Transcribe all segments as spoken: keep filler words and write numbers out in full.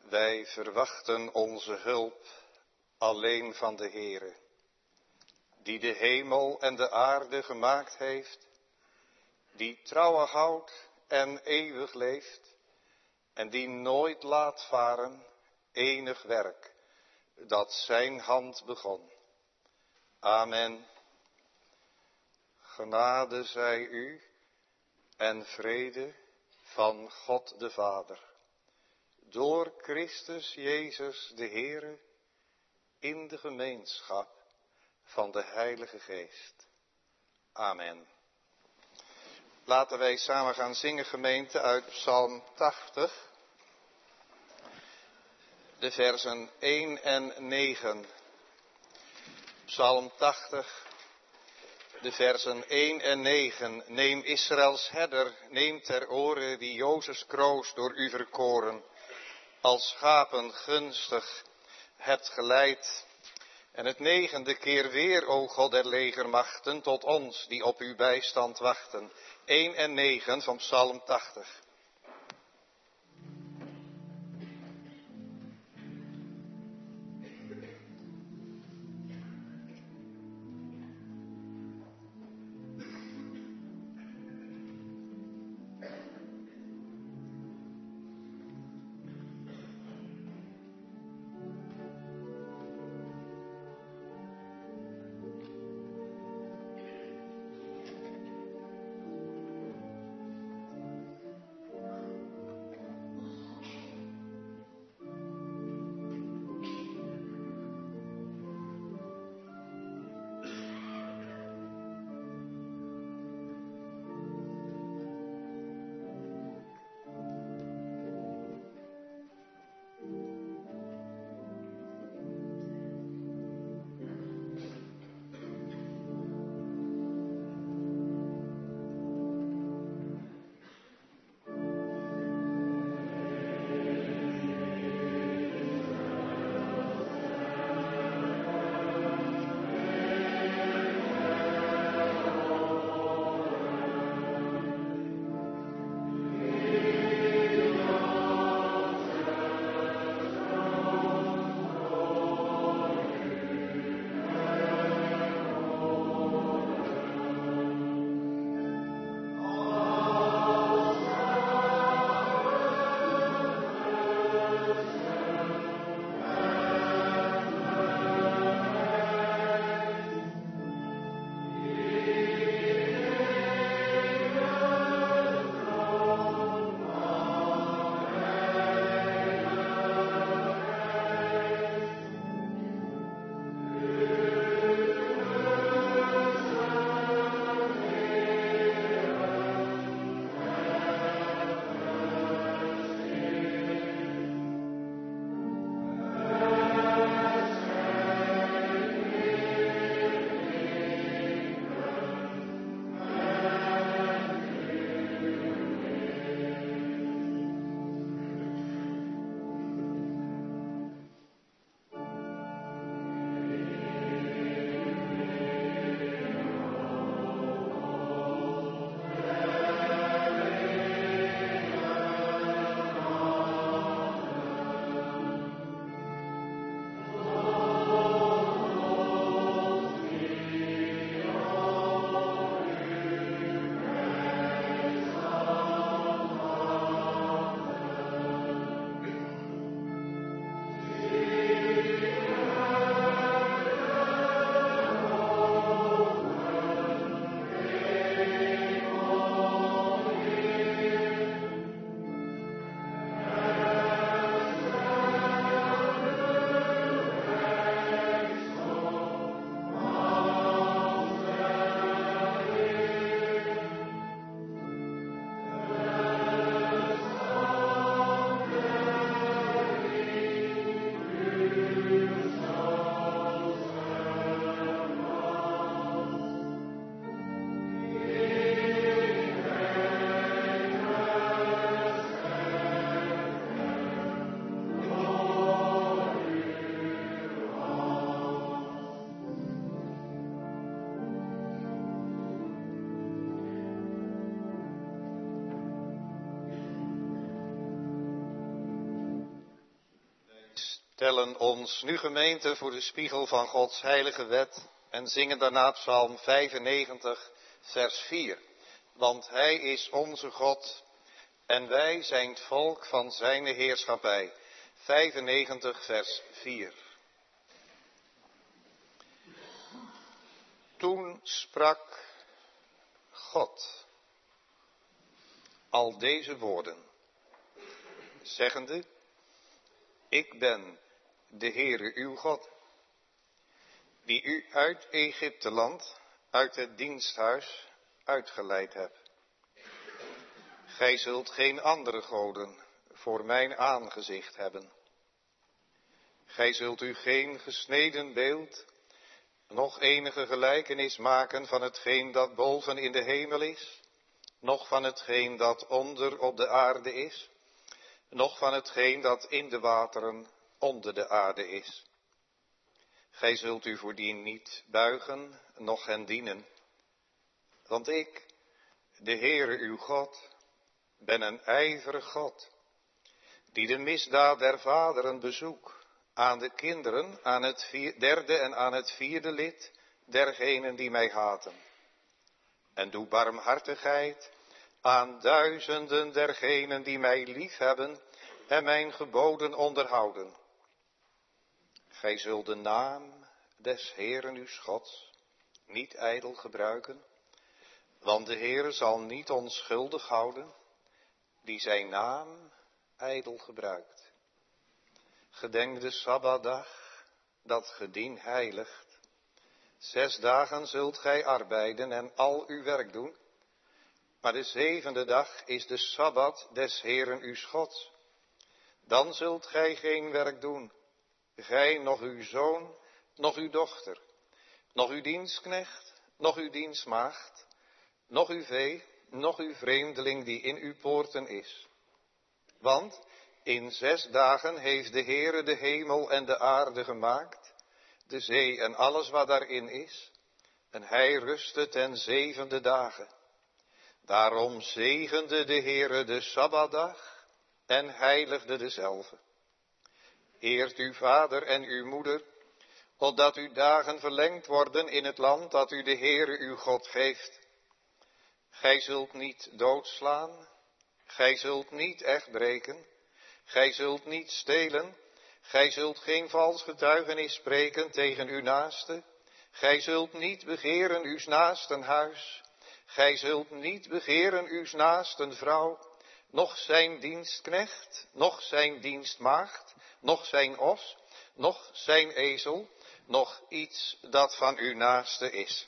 Wij verwachten onze hulp alleen van de Heere, die de hemel en de aarde gemaakt heeft, die trouwe houdt en eeuwig leeft, en die nooit laat varen enig werk dat zijn hand begon. Amen. Genade zij u en vrede van God de Vader, door Christus Jezus de Heere, in de gemeenschap van de Heilige Geest. Amen. Laten wij samen gaan zingen, gemeente, uit Psalm tachtig, de versen één en negen. Psalm tachtig, de versen één en negen. Neem Israëls herder, neem ter oren die Jozefs kroos door u verkoren, als schapen gunstig hebt geleid. En het negende keer weer, o God der legermachten, tot ons die op uw bijstand wachten. één en negen van Psalm tachtig. Stellen ons nu gemeente voor de spiegel van Gods heilige wet en zingen daarna Psalm vijfennegentig, vers vier. Want Hij is onze God en wij zijn het volk van zijn heerschappij. vijfennegentig, vers vier. Toen sprak God al deze woorden, zeggende: Ik ben de Heere uw God, die u uit Egypteland, uit het diensthuis, uitgeleid heb. Gij zult geen andere goden voor mijn aangezicht hebben. Gij zult u geen gesneden beeld, noch enige gelijkenis maken van hetgeen dat boven in de hemel is, noch van hetgeen dat onder op de aarde is, noch van hetgeen dat in de wateren onder de aarde is. Gij zult u voordien niet buigen, noch hen dienen. Want ik, de Heere uw God, ben een ijverig God, die de misdaad der vaderen bezoek aan de kinderen, aan het vier, derde en aan het vierde lid dergenen die mij haten. En doe barmhartigheid aan duizenden dergenen die mij liefhebben en mijn geboden onderhouden. Gij zult de naam des Heeren uws Gods niet ijdel gebruiken, want de Heere zal niet onschuldig houden die zijn naam ijdel gebruikt. Gedenk de Sabbatdag, dat gedien heiligt. Zes dagen zult gij arbeiden en al uw werk doen, maar de zevende dag is de Sabbat des Heeren uws Gods. Dan zult gij geen werk doen, gij, noch uw zoon, noch uw dochter, noch uw dienstknecht, noch uw dienstmaagd, noch uw vee, noch uw vreemdeling die in uw poorten is. Want in zes dagen heeft de Heere de hemel en de aarde gemaakt, de zee en alles wat daarin is, en hij rustte ten zevende dagen. Daarom zegende de Heere de Sabbatdag en heiligde dezelve. Eert uw vader en uw moeder, opdat uw dagen verlengd worden in het land dat u de Heere uw God geeft. Gij zult niet doodslaan, gij zult niet echt breken, gij zult niet stelen, gij zult geen vals getuigenis spreken tegen uw naaste, gij zult niet begeren uws naasten huis, gij zult niet begeren uws naasten vrouw, noch zijn dienstknecht, noch zijn dienstmaagd, noch zijn os, noch zijn ezel, noch iets dat van uw naaste is.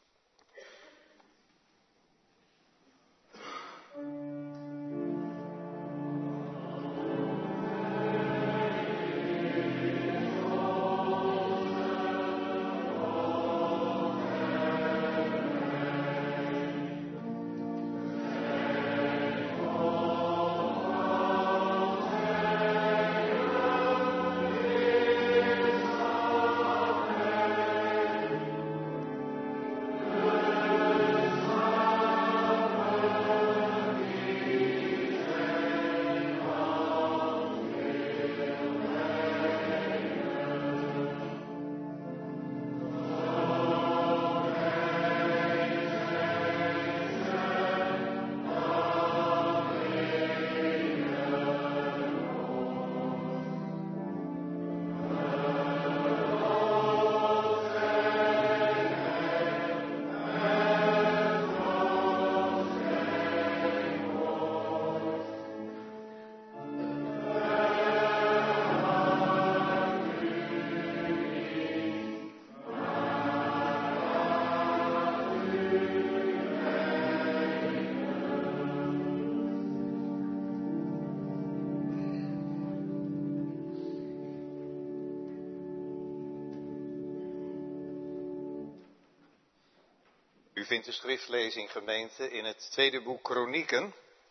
U vindt de schriftlezing, gemeente, in het tweede boek Kronieken,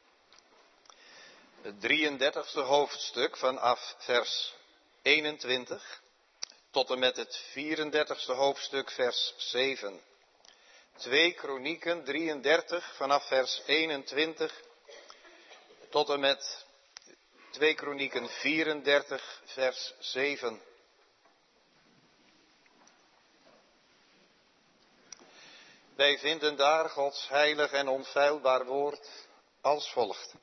het drieëndertigste hoofdstuk vanaf vers eenentwintig tot en met het vierendertigste hoofdstuk vers zeven. twee Kronieken drieëndertig vanaf vers eenentwintig tot en met twee Kronieken vierendertig, vers zeven. Wij vinden daar Gods heilig en onfeilbaar woord als volgt.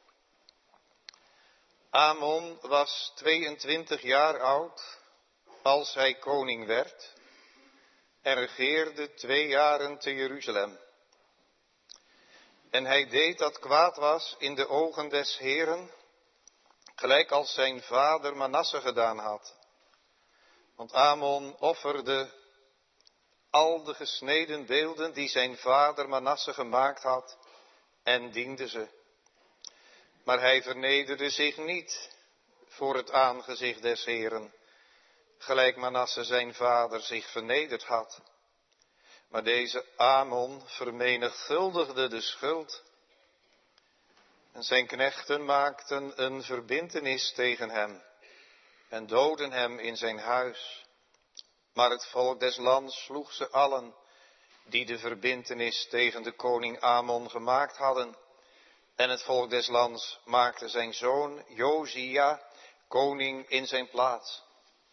Amon was tweeëntwintig jaar oud als hij koning werd en regeerde twee jaren te Jeruzalem. En hij deed dat kwaad was in de ogen des Heeren, gelijk als zijn vader Manasse gedaan had. Want Amon offerde al de gesneden beelden die zijn vader Manasse gemaakt had en diende ze. Maar hij vernederde zich niet voor het aangezicht des Heeren, gelijk Manasse zijn vader zich vernederd had. Maar deze Amon vermenigvuldigde de schuld. En zijn knechten maakten een verbintenis tegen hem en doodden hem in zijn huis. Maar het volk des lands sloeg ze allen die de verbintenis tegen de koning Amon gemaakt hadden. En het volk des lands maakte zijn zoon Josia koning in zijn plaats.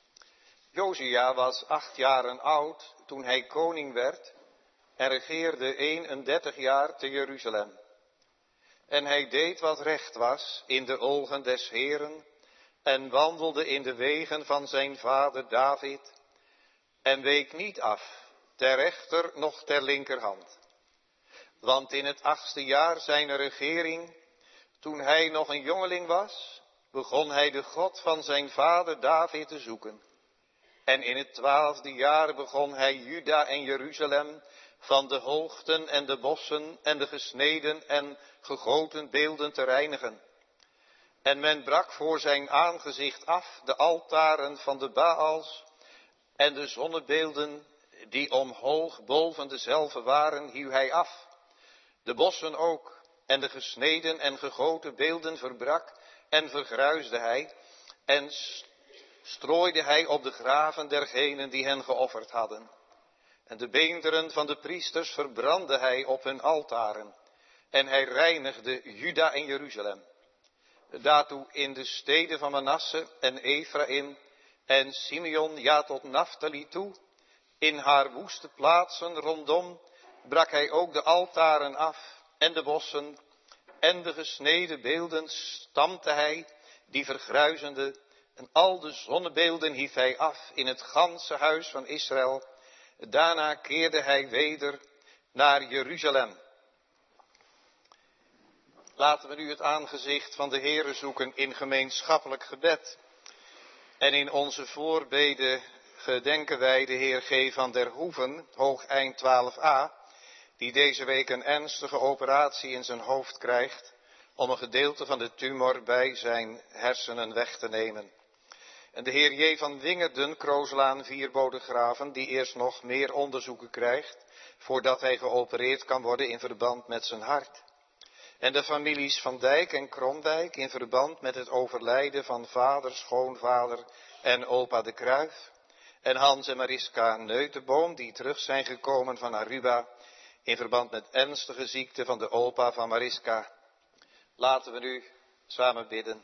Josia was acht jaren oud toen hij koning werd en regeerde eenendertig jaar te Jeruzalem. En hij deed wat recht was in de ogen des Heeren en wandelde in de wegen van zijn vader David en week niet af, ter rechter noch ter linkerhand. Want in het achtste jaar zijner regering, toen hij nog een jongeling was, begon hij de God van zijn vader David te zoeken. En in het twaalfde jaar begon hij Juda en Jeruzalem van de hoogten en de bossen en de gesneden en gegoten beelden te reinigen. En men brak voor zijn aangezicht af de altaren van de Baals en de zonnebeelden die omhoog boven dezelfde waren, hieuw hij af. De bossen ook en de gesneden en gegoten beelden verbrak en vergruisde hij en strooide hij op de graven dergenen die hen geofferd hadden. En de beenderen van de priesters verbrandde hij op hun altaren. En hij reinigde Juda en Jeruzalem. Daartoe in de steden van Manasse en Ephraim en Simeon, ja tot Naphtali toe, in haar woeste plaatsen rondom, brak hij ook de altaren af en de bossen en de gesneden beelden stampte hij, die vergruizende, en al de zonnebeelden hief hij af in het ganse huis van Israël. Daarna keerde hij weder naar Jeruzalem. Laten we nu het aangezicht van de Heere zoeken in gemeenschappelijk gebed. En in onze voorbeden gedenken wij de Heer G. van der Hoeven, hoogeind twaalf a, die deze week een ernstige operatie in zijn hoofd krijgt om een gedeelte van de tumor bij zijn hersenen weg te nemen. En de heer J. van Wingerden, Krooslaan, Vierbodegraven, die eerst nog meer onderzoeken krijgt voordat hij geopereerd kan worden in verband met zijn hart. En de families Van Dijk en Kromwijk in verband met het overlijden van vader, schoonvader en opa de Kruif. En Hans en Mariska Neutenboom die terug zijn gekomen van Aruba in verband met ernstige ziekte van de opa van Mariska. Laten we nu samen bidden.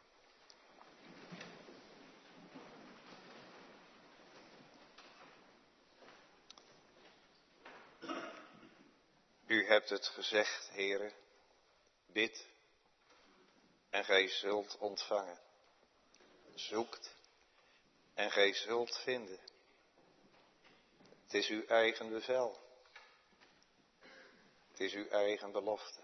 U hebt het gezegd, Heere, bid en gij zult ontvangen. Zoekt en gij zult vinden. Het is uw eigen bevel. Het is uw eigen belofte.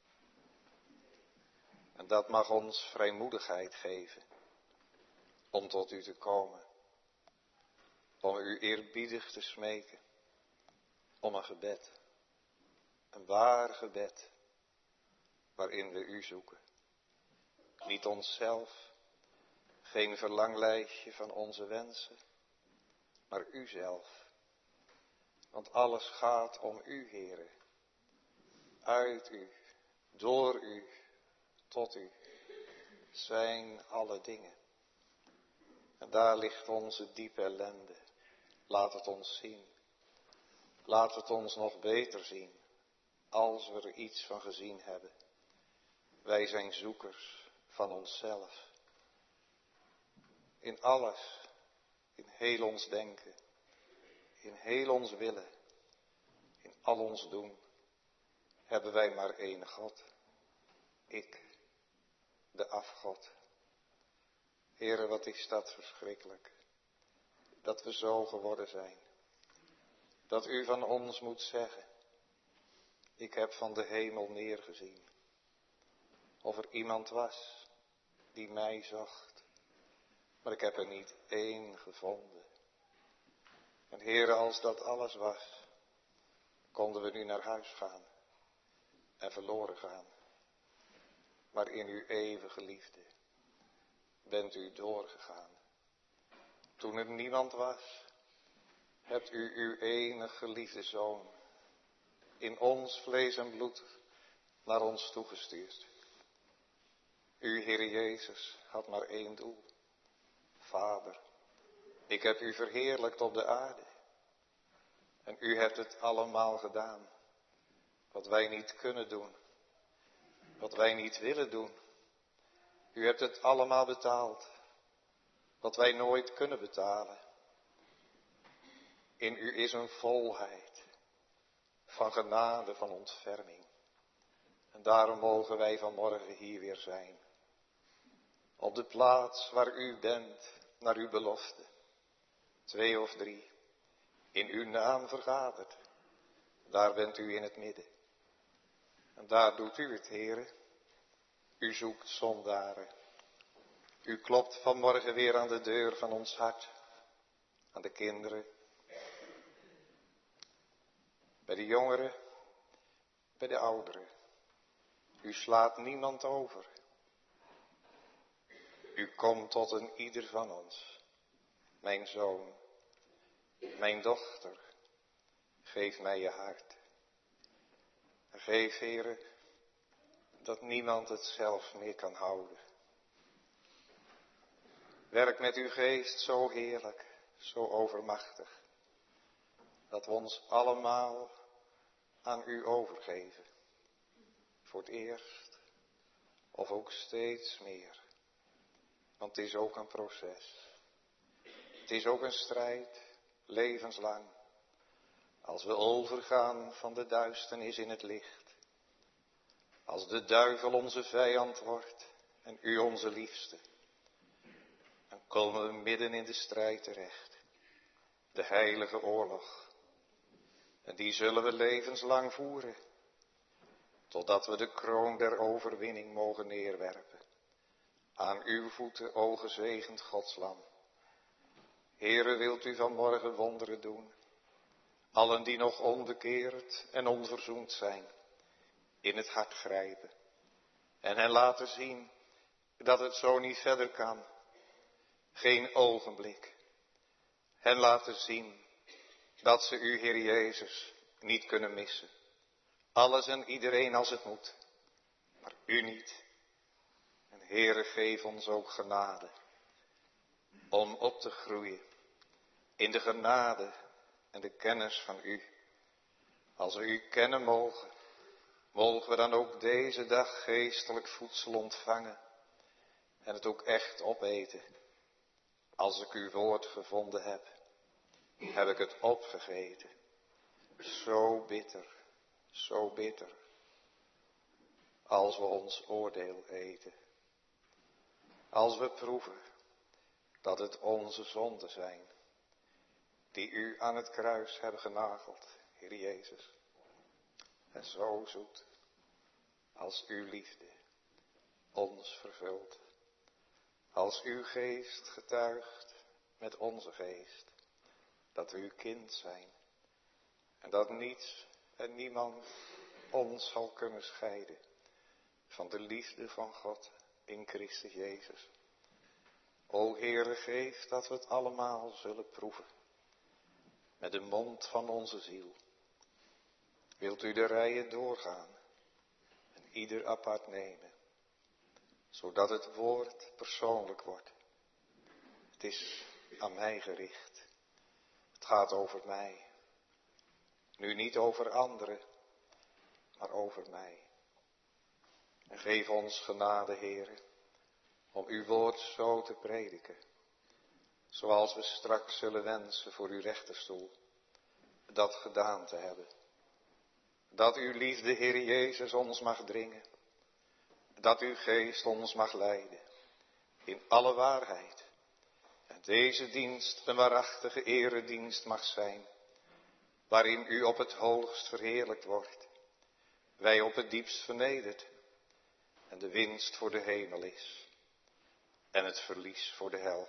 En dat mag ons vrijmoedigheid geven om tot u te komen. Om u eerbiedig te smeken. Om een gebed. Een waar gebed. Waarin we u zoeken. Niet onszelf. Geen verlanglijstje van onze wensen. Maar u zelf. Want alles gaat om u, Heere. Uit u. Door u. Tot u. Zijn alle dingen. En daar ligt onze diepe ellende. Laat het ons zien. Laat het ons nog beter zien. Als we er iets van gezien hebben. Wij zijn zoekers van onszelf. In alles, in heel ons denken, in heel ons willen, in al ons doen, hebben wij maar één God. Ik, de afgod. Heere, wat is dat verschrikkelijk, dat we zo geworden zijn. Dat u van ons moet zeggen, ik heb van de hemel neergezien. Of er iemand was die mij zocht, maar ik heb er niet één gevonden. En Heere, als dat alles was, konden we nu naar huis gaan en verloren gaan. Maar in uw eeuwige liefde bent u doorgegaan. Toen er niemand was, hebt u uw enige geliefde zoon in ons vlees en bloed naar ons toegestuurd. U, Heer Jezus, had maar één doel. Vader, ik heb u verheerlijkt op de aarde. En u hebt het allemaal gedaan. Wat wij niet kunnen doen. Wat wij niet willen doen. U hebt het allemaal betaald. Wat wij nooit kunnen betalen. In u is een volheid van genade, van ontferming. En daarom mogen wij vanmorgen hier weer zijn. Op de plaats waar u bent, naar uw belofte. Twee of drie, in uw naam vergaderd. Daar bent u in het midden. En daar doet u het, Heere. U zoekt zondaren. U klopt vanmorgen weer aan de deur van ons hart. Aan de kinderen. Bij de jongeren. Bij de ouderen. U slaat niemand over. U komt tot een ieder van ons. Mijn zoon. Mijn dochter. Geef mij je hart. En geef, Heere, dat niemand het zelf meer kan houden. Werk met uw geest zo heerlijk, zo overmachtig, dat we ons allemaal aan u overgeven. Voor het eerst, of ook steeds meer. Want het is ook een proces. Het is ook een strijd, levenslang. Als we overgaan van de duisternis in het licht. Als de duivel onze vijand wordt en u onze liefste. Dan komen we midden in de strijd terecht. De heilige oorlog. En die zullen we levenslang voeren. Totdat we de kroon der overwinning mogen neerwerpen. Aan uw voeten, o gezegend Godslam. Heere, wilt u vanmorgen wonderen doen. Allen die nog onbekeerd en onverzoend zijn. In het hart grijpen. En hen laten zien dat het zo niet verder kan. Geen ogenblik. Hen laten zien dat ze u, Heer Jezus, niet kunnen missen. Alles en iedereen als het moet. Maar u niet. En Heere, geef ons ook genade. Om op te groeien. In de genade en de kennis van u. Als we u kennen mogen. Mogen we dan ook deze dag geestelijk voedsel ontvangen. En het ook echt opeten. Als ik uw woord gevonden heb. Heb ik het opgegeten. Zo bitter. Zo bitter. Als we ons oordeel eten. Als we proeven. Dat het onze zonden zijn. Die u aan het kruis hebben genageld. Heer Jezus. En zo zoet. Als uw liefde. Ons vervult. Als uw geest getuigt. Met onze geest. Dat we uw kind zijn. En dat niets en niemand ons zal kunnen scheiden. Van de liefde van God in Christus Jezus. O Heere, geef dat we het allemaal zullen proeven. Met de mond van onze ziel. Wilt u de rijen doorgaan. En ieder apart nemen. Zodat het woord persoonlijk wordt. Het is aan mij gericht. Het gaat over mij. Nu niet over anderen. Maar over mij. En geef ons genade, Heere. Om uw woord zo te prediken. zoals we straks zullen wensen voor uw rechterstoel, dat gedaan te hebben. Dat uw liefde, Heer Jezus, ons mag dringen. Dat uw geest ons mag leiden in alle waarheid. En deze dienst een waarachtige eredienst mag zijn, waarin u op het hoogst verheerlijkt wordt, wij op het diepst vernederd en de winst voor de hemel is en het verlies voor de hel.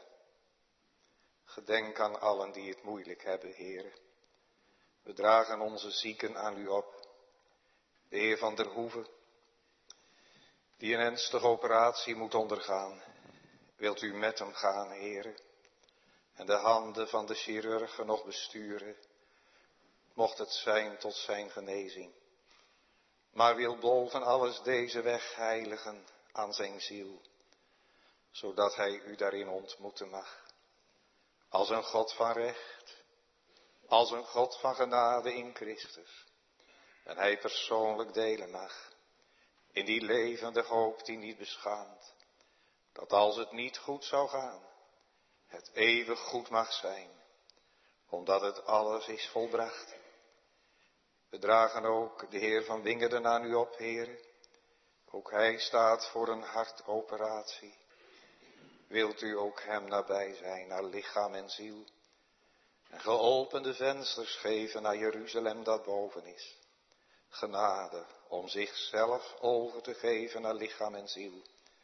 Gedenk aan allen die het moeilijk hebben, Heere. We dragen onze zieken aan u op. De heer Van der Hoeven, die een ernstige operatie moet ondergaan. Wilt u met hem gaan, Heere, en de handen van de chirurgen nog besturen, mocht het zijn tot zijn genezing. Maar wil boven alles deze weg heiligen aan zijn ziel, zodat hij u daarin ontmoeten mag. Als een God van recht, als een God van genade in Christus. En hij persoonlijk delen mag in die levende hoop die niet beschaamt. Dat als het niet goed zou gaan, het eeuwig goed mag zijn, omdat het alles is volbracht. We dragen ook de Heer van Wingerden aan u op, Heere. Ook hij staat voor een hartoperatie. Wilt u ook hem nabij zijn, naar lichaam en ziel. En geopende vensters geven naar Jeruzalem dat boven is. Genade om zichzelf over te geven naar lichaam en ziel.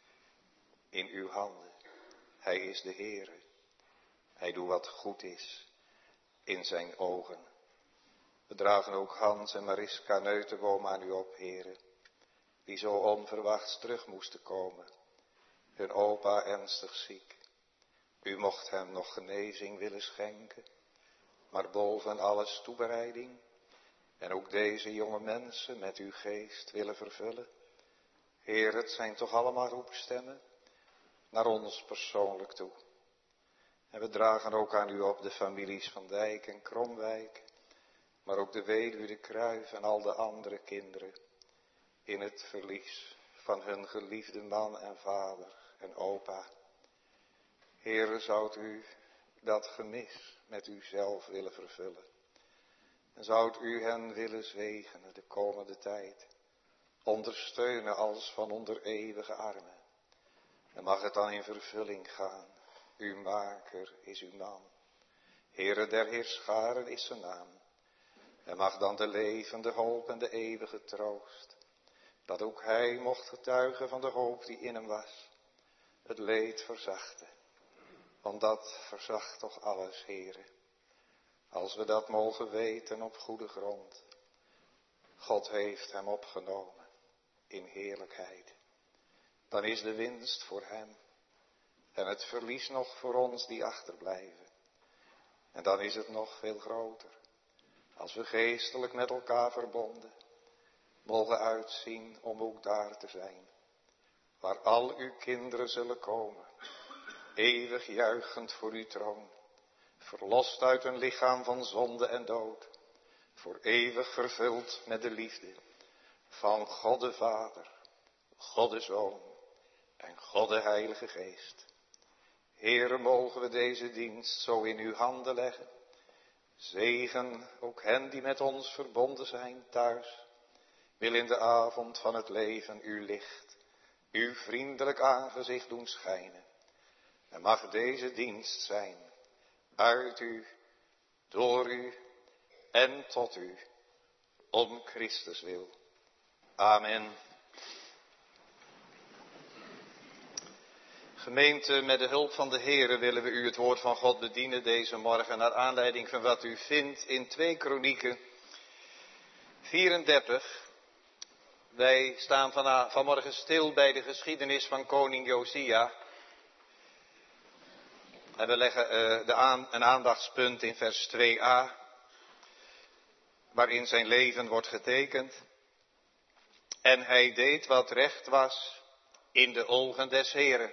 In uw handen. Hij is de Heere. Hij doet wat goed is in zijn ogen. We dragen ook Hans en Mariska Neutenboom aan u op, Heere. Die zo onverwachts terug moesten komen. Hun opa ernstig ziek. U mocht hem nog genezing willen schenken. Maar boven alles toebereiding. En ook deze jonge mensen met uw geest willen vervullen. Heer, het zijn toch allemaal roepstemmen naar ons persoonlijk toe. En we dragen ook aan u op de families Van Dijk en Kromwijk. Maar ook de weduwe de Kruijf en al de andere kinderen. In het verlies van hun geliefde man en vader en opa. Heere, zoudt u dat gemis met u zelf willen vervullen. En zoudt u hen willen zegenen de komende tijd. Ondersteunen als van onder eeuwige armen. En mag het dan in vervulling gaan. Uw maker is uw naam. Heere der heerscharen is zijn naam. En mag dan de levende hoop en de eeuwige troost. Dat ook hij mocht getuigen van de hoop die in hem was. Het leed verzachten. Want dat verzacht toch alles, Heere. Als we dat mogen weten op goede grond. God heeft hem opgenomen in heerlijkheid. Dan is de winst voor hem. En het verlies nog voor ons die achterblijven. En dan is het nog veel groter. Als we geestelijk met elkaar verbonden. Mogen uitzien om ook daar te zijn. Waar al uw kinderen zullen komen. Eeuwig juichend voor uw troon. Verlost uit een lichaam van zonde en dood. Voor eeuwig vervuld met de liefde. Van God de Vader. God de Zoon. En God de Heilige Geest. Heere, mogen we deze dienst zo in uw handen leggen. Zegen ook hen die met ons verbonden zijn thuis. Wil in de avond van het leven uw licht, uw vriendelijk aangezicht doen schijnen. En mag deze dienst zijn uit u, door u en tot u, om Christus wil. Amen. Gemeente, met de hulp van de Heere willen we u het woord van God bedienen deze morgen, naar aanleiding van wat u vindt in twee Kronieken vierendertig. Wij staan van, vanmorgen stil bij de geschiedenis van koning Josia. En we leggen uh, de aan, een aandachtspunt in vers twee a, waarin zijn leven wordt getekend. En hij deed wat recht was in de ogen des Heeren.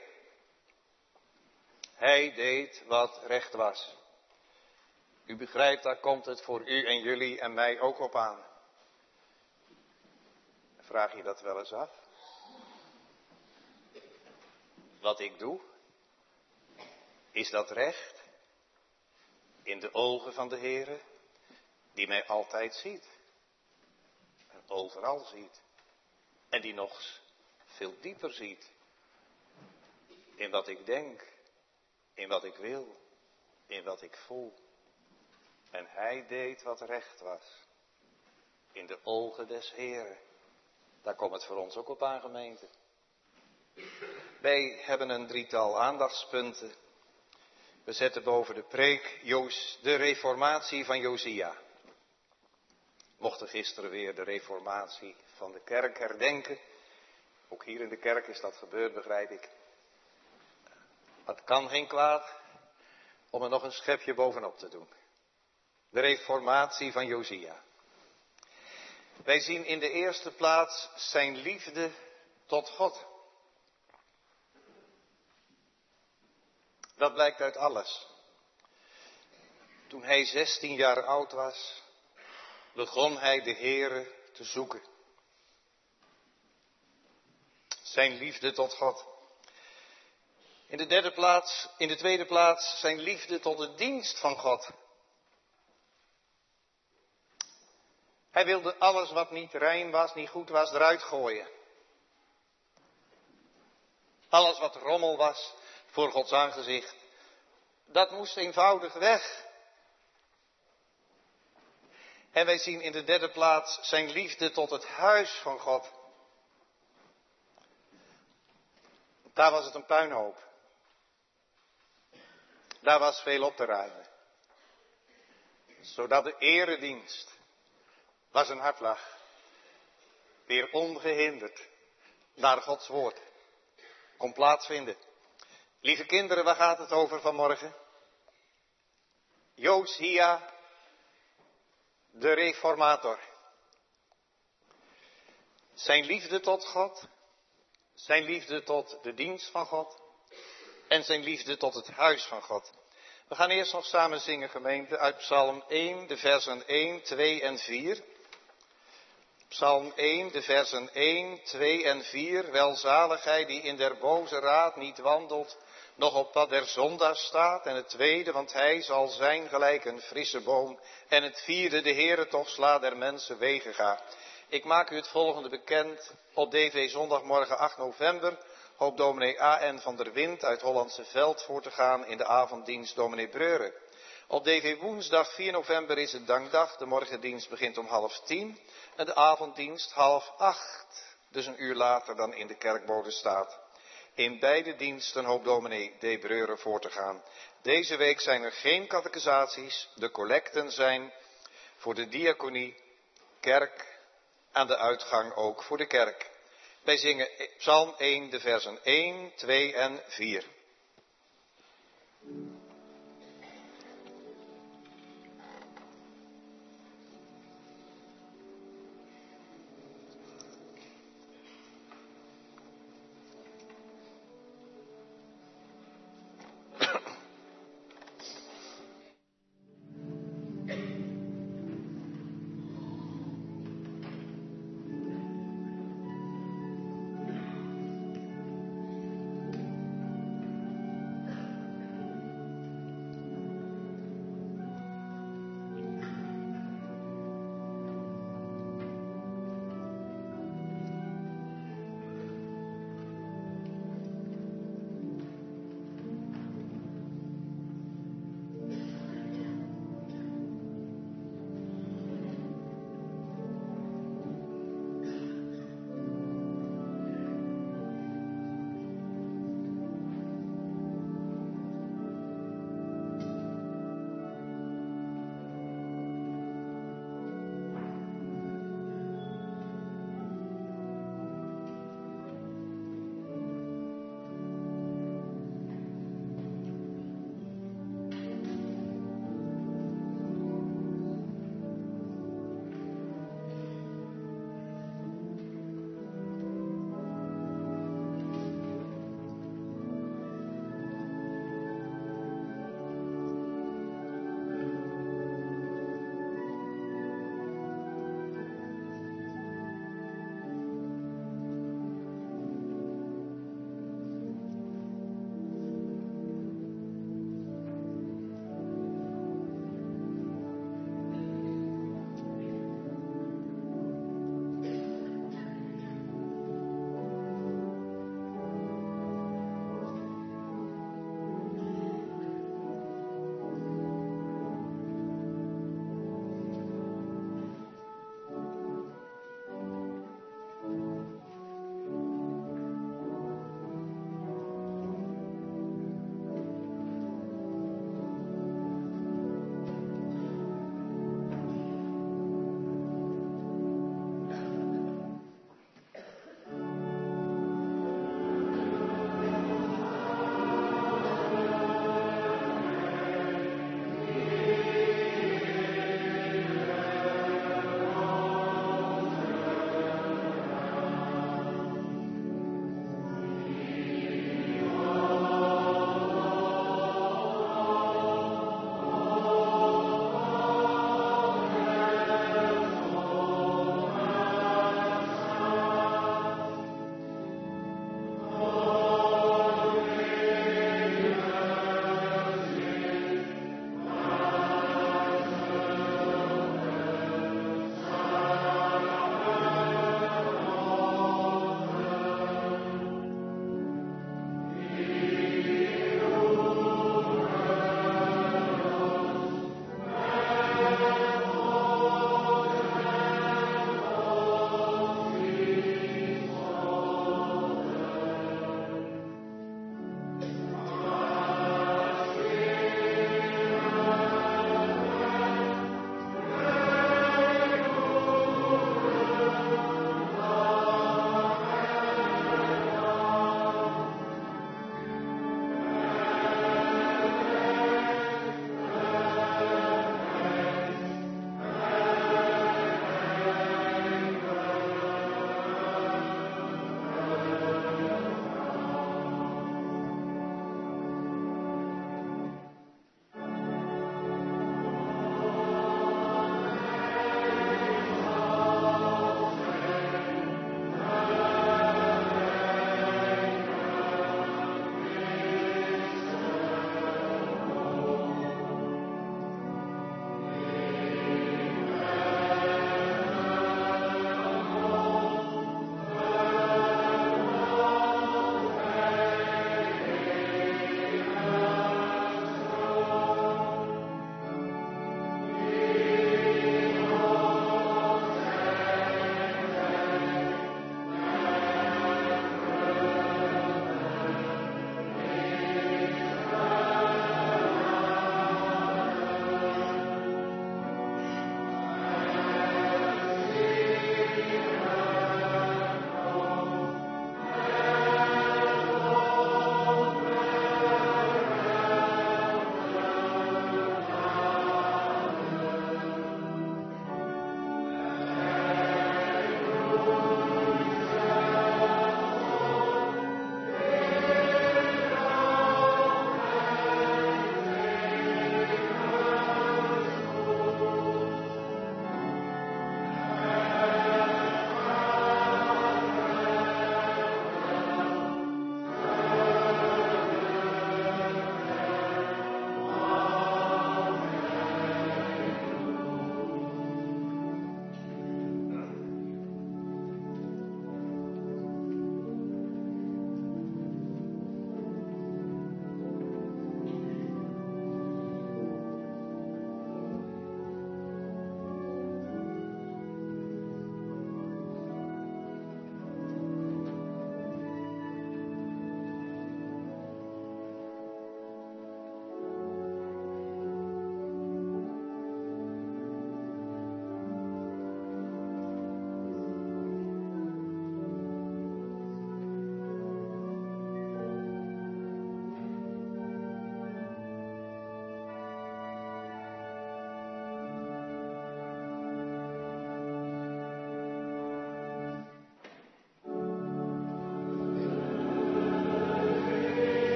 Hij deed wat recht was. U begrijpt, daar komt het voor u en jullie en mij ook op aan. Vraag je dat wel eens af? Wat ik doe, is dat recht? in de ogen van de Heere, die mij altijd ziet. En overal ziet. En die nog veel dieper ziet. In wat ik denk, in wat ik wil, in wat ik voel. En hij deed wat recht was. In de ogen des Heeren. Daar komt het voor ons ook op aan, gemeente. Wij hebben een drietal aandachtspunten. We zetten boven de preek Joos, de reformatie van Josia. Mochten gisteren weer de reformatie van de kerk herdenken. Ook hier in de kerk is dat gebeurd, begrijp ik. Het kan geen kwaad om er nog een schepje bovenop te doen. De reformatie van Josia. Wij zien in de eerste plaats zijn liefde tot God. Dat blijkt uit alles. Toen hij zestien jaar oud was, begon hij de Heere te zoeken. Zijn liefde tot God. In de derde plaats, in de tweede plaats, zijn liefde tot de dienst van God. Hij wilde alles wat niet rein was, niet goed was, eruit gooien. Alles wat rommel was voor Gods aangezicht, dat moest eenvoudig weg. En wij zien in de derde plaats zijn liefde tot het huis van God. Daar was het een puinhoop. Daar was veel op te ruimen. Zodat de eredienst, waar zijn hart lag, weer ongehinderd naar Gods woord kon plaatsvinden. Lieve kinderen, waar gaat het over vanmorgen? Josia, de reformator. Zijn liefde tot God, zijn liefde tot de dienst van God en zijn liefde tot het huis van God. We gaan eerst nog samen zingen, gemeente, uit Psalm één, de versen één, twee en vier. Psalm één, de versen één, twee en vier. Welzalig hij die in der boze raad niet wandelt, nog op pad der zondaars staat. En het tweede, want hij zal zijn gelijk een frisse boom. En het vierde, de Heere toch sla der mensen wegen ga. Ik maak u het volgende bekend. Op D V zondagmorgen acht november hoopt dominee A N van der Wind uit Hollandse Veld voor te gaan in de avonddienst dominee Breuren. Op D V woensdag vier november is het dankdag. De morgendienst begint om half tien en de avonddienst half acht. Dus een uur later dan in de kerkbode staat. In beide diensten hoopt dominee D. Breuren voor te gaan. Deze week zijn er geen catechisaties. De collecten zijn voor de diaconie, kerk, aan de uitgang ook voor de kerk. Wij zingen Psalm één, de versen één, twee en vier.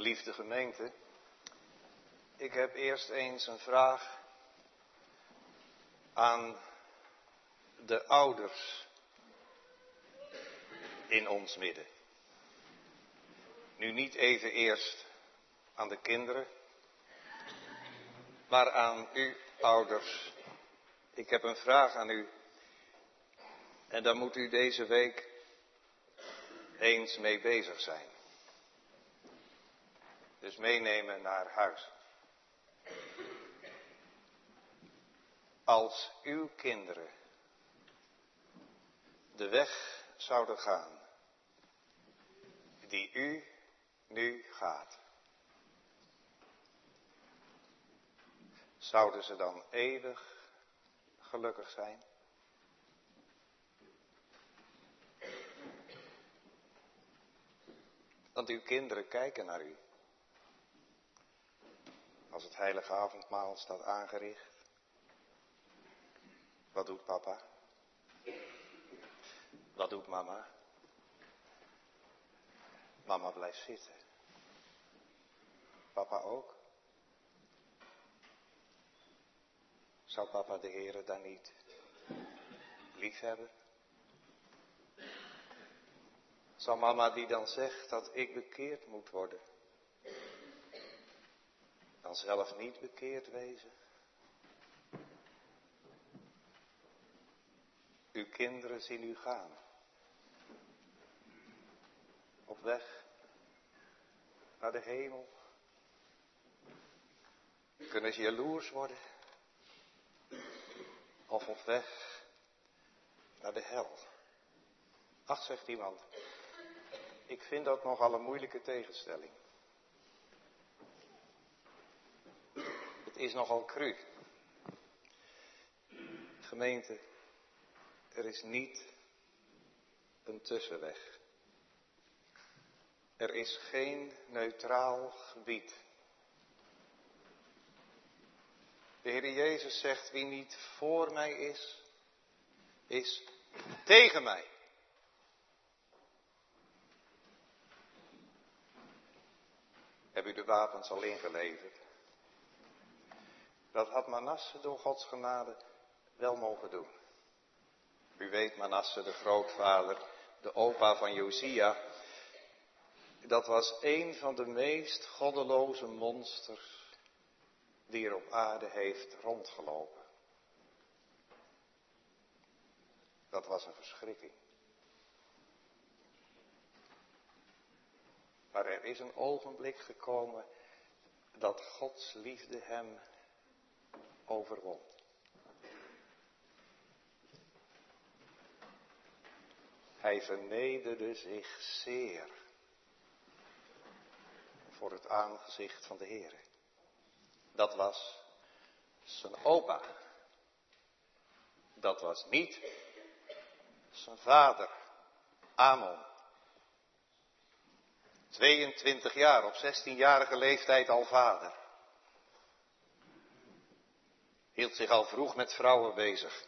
Geliefde gemeente, ik heb eerst eens een vraag aan de ouders in ons midden. Nu niet even eerst aan de kinderen, maar aan u ouders. Ik heb een vraag aan u en daar moet u deze week eens mee bezig zijn. Dus meenemen naar huis. Als uw kinderen de weg zouden gaan die u nu gaat, zouden ze dan eeuwig gelukkig zijn? Want uw kinderen kijken naar u. Als het heilige avondmaal staat aangericht. Wat doet papa? Wat doet mama? Mama blijft zitten. Papa ook? Zou papa de Heere dan niet lief hebben? Zal mama die dan zegt dat ik bekeerd moet worden, dan zelf niet bekeerd wezen? Uw kinderen zien u gaan. Op weg naar de hemel. Kunnen ze jaloers worden? Of op weg naar de hel? Ach, zegt iemand, ik vind dat nogal een moeilijke tegenstelling. Het is nogal cru. Gemeente, er is niet een tussenweg. Er is geen neutraal gebied. De Heer Jezus zegt, wie niet voor mij is, is tegen mij. Heb u de wapens al ingeleverd? Dat had Manasse door Gods genade wel mogen doen. U weet, Manasse, de grootvader, de opa van Josia, dat was een van de meest goddeloze monsters die er op aarde heeft rondgelopen. Dat was een verschrikking. Maar er is een ogenblik gekomen dat Gods liefde hem overwon. Hij vernederde zich zeer voor het aangezicht van de Heere. Dat was zijn opa. Dat was niet zijn vader, Amon. tweeëntwintig jaar, op zestienjarige leeftijd al vader. Hield zich al vroeg met vrouwen bezig.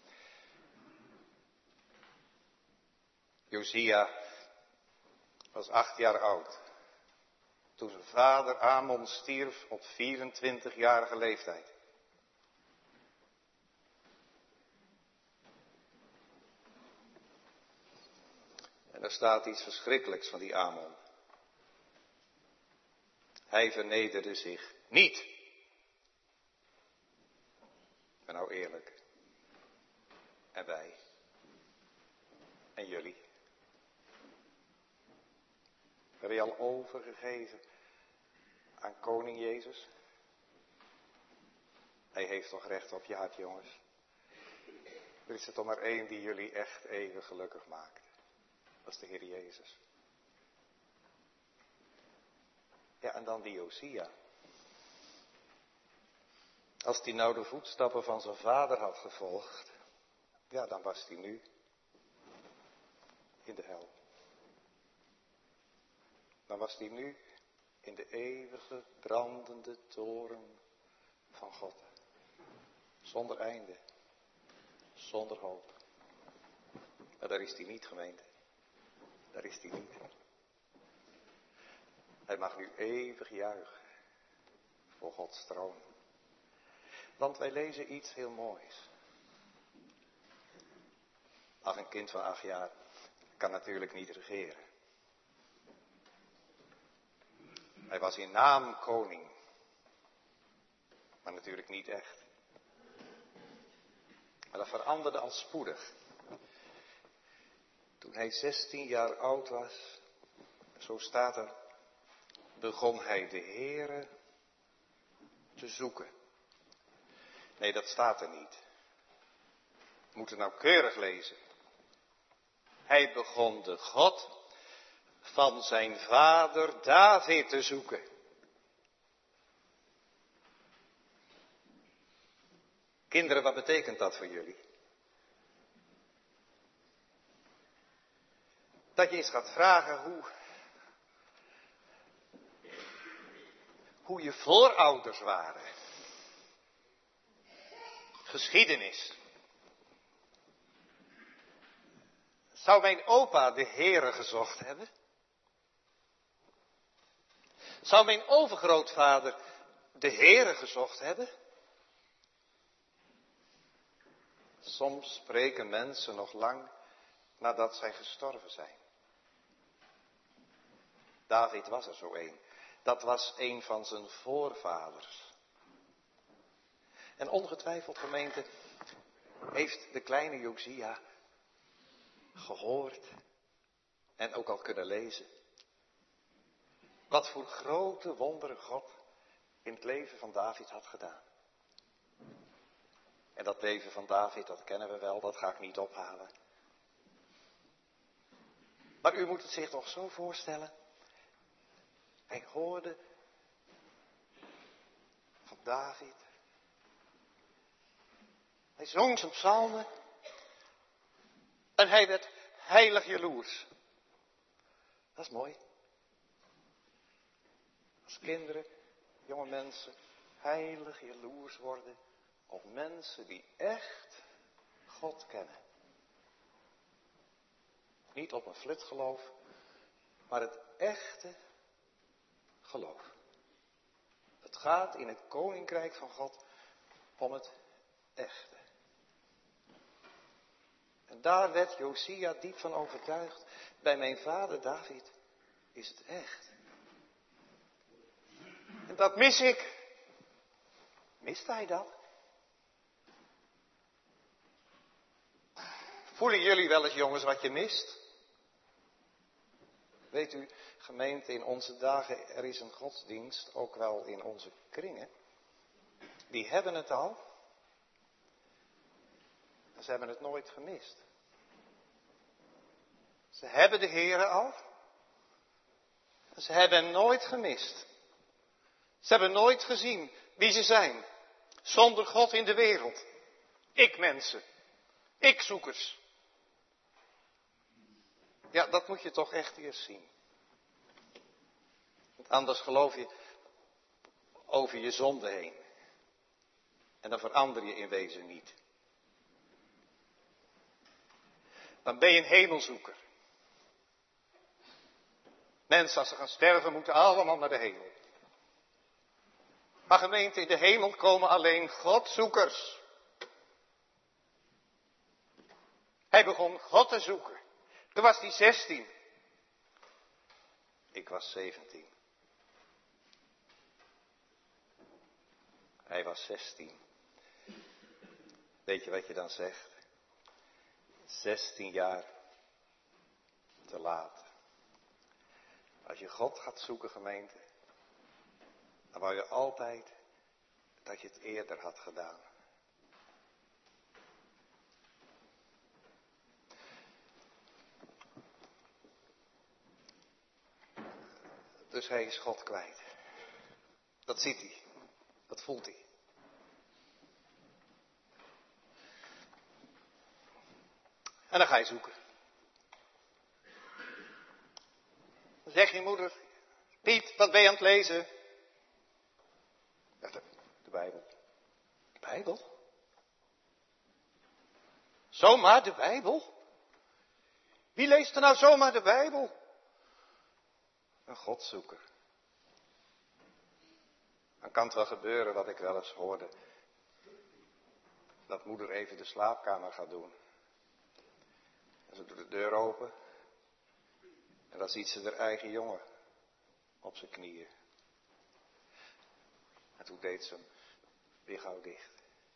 Josia was acht jaar oud. Toen zijn vader Amon stierf op vierentwintigjarige leeftijd. En er staat iets verschrikkelijks van die Amon. Hij vernederde zich niet. Ik ben nou eerlijk. En wij. En jullie. Heb je al overgegeven aan koning Jezus? Hij heeft toch recht op je hart, jongens. Er is er toch maar één die jullie echt even gelukkig maakt. Dat is de Heer Jezus. Ja, en dan die Josia. Als hij nou de voetstappen van zijn vader had gevolgd, ja, dan was hij nu in de hel. Dan was hij nu in de eeuwige brandende toren van God. Zonder einde. Zonder hoop. Maar daar is hij niet, gemeente. Daar is hij niet. Hij mag nu eeuwig juichen voor Gods troon. Want wij lezen iets heel moois. Ach, een kind van acht jaar kan natuurlijk niet regeren. Hij was in naam koning, maar natuurlijk niet echt. Maar dat veranderde al spoedig. Toen hij zestien jaar oud was, zo staat er, begon hij de Heere te zoeken. Nee, dat staat er niet. We moeten nauwkeurig lezen. Hij begon de God van zijn vader David te zoeken. Kinderen, wat betekent dat voor jullie? Dat je eens gaat vragen hoe, hoe je voorouders waren. Geschiedenis. Zou mijn opa de Heere gezocht hebben? Zou mijn overgrootvader de Heere gezocht hebben? Soms spreken mensen nog lang nadat zij gestorven zijn. David was er zo een. Dat was een van zijn voorvaders. En ongetwijfeld, gemeente, heeft de kleine Josia gehoord en ook al kunnen lezen. Wat voor grote wonderen God in het leven van David had gedaan. En dat leven van David, dat kennen we wel, dat ga ik niet ophalen. Maar u moet het zich toch zo voorstellen. Hij hoorde van David. Hij zong zijn psalmen. En hij werd heilig jaloers. Dat is mooi. Als kinderen, jonge mensen, heilig jaloers worden op mensen die echt God kennen. Niet op een flitgeloof, maar het echte geloof. Het gaat in het koninkrijk van God om het echte. En daar werd Josia diep van overtuigd. Bij mijn vader David is het echt. En dat mis ik. Mist hij dat? Voelen jullie wel eens, jongens, wat je mist? Weet u, gemeente, in onze dagen, er is een godsdienst, ook wel in onze kringen. Die hebben het al. En ze hebben het nooit gemist. Ze hebben de Heere al. En ze hebben hem nooit gemist. Ze hebben nooit gezien wie ze zijn. Zonder God in de wereld. Ik mensen. Ik zoekers. Ja, dat moet je toch echt eerst zien. Want anders geloof je over je zonde heen. En dan verander je in wezen niet. Dan ben je een hemelzoeker. Mensen, als ze gaan sterven, moeten allemaal naar de hemel. Maar gemeente, in de hemel komen alleen Godzoekers. Hij begon God te zoeken. Toen was hij zestien. Ik was zeventien. Hij was zestien. Weet je wat je dan zegt? zestien jaar te laat. Als je God gaat zoeken, gemeente, dan wou je altijd dat je het eerder had gedaan. Dus hij is God kwijt. Dat ziet hij. Dat voelt hij. En dan ga je zoeken. Dan zegt je moeder, Piet, wat ben je aan het lezen? Ja, de, de Bijbel. De Bijbel? Zomaar de Bijbel? Wie leest er nou zomaar de Bijbel? Een Godzoeker. Dan kan het wel gebeuren wat ik wel eens hoorde. Dat moeder even de slaapkamer gaat doen. En ze doet de deur open. En dan ziet ze haar eigen jongen op zijn knieën. En toen deed ze hem weer gauw dicht.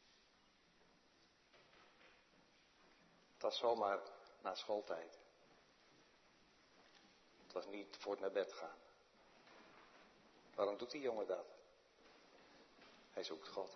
Het was zomaar na schooltijd. Het was niet voor het naar bed gaan. Waarom doet die jongen dat? Hij zoekt God.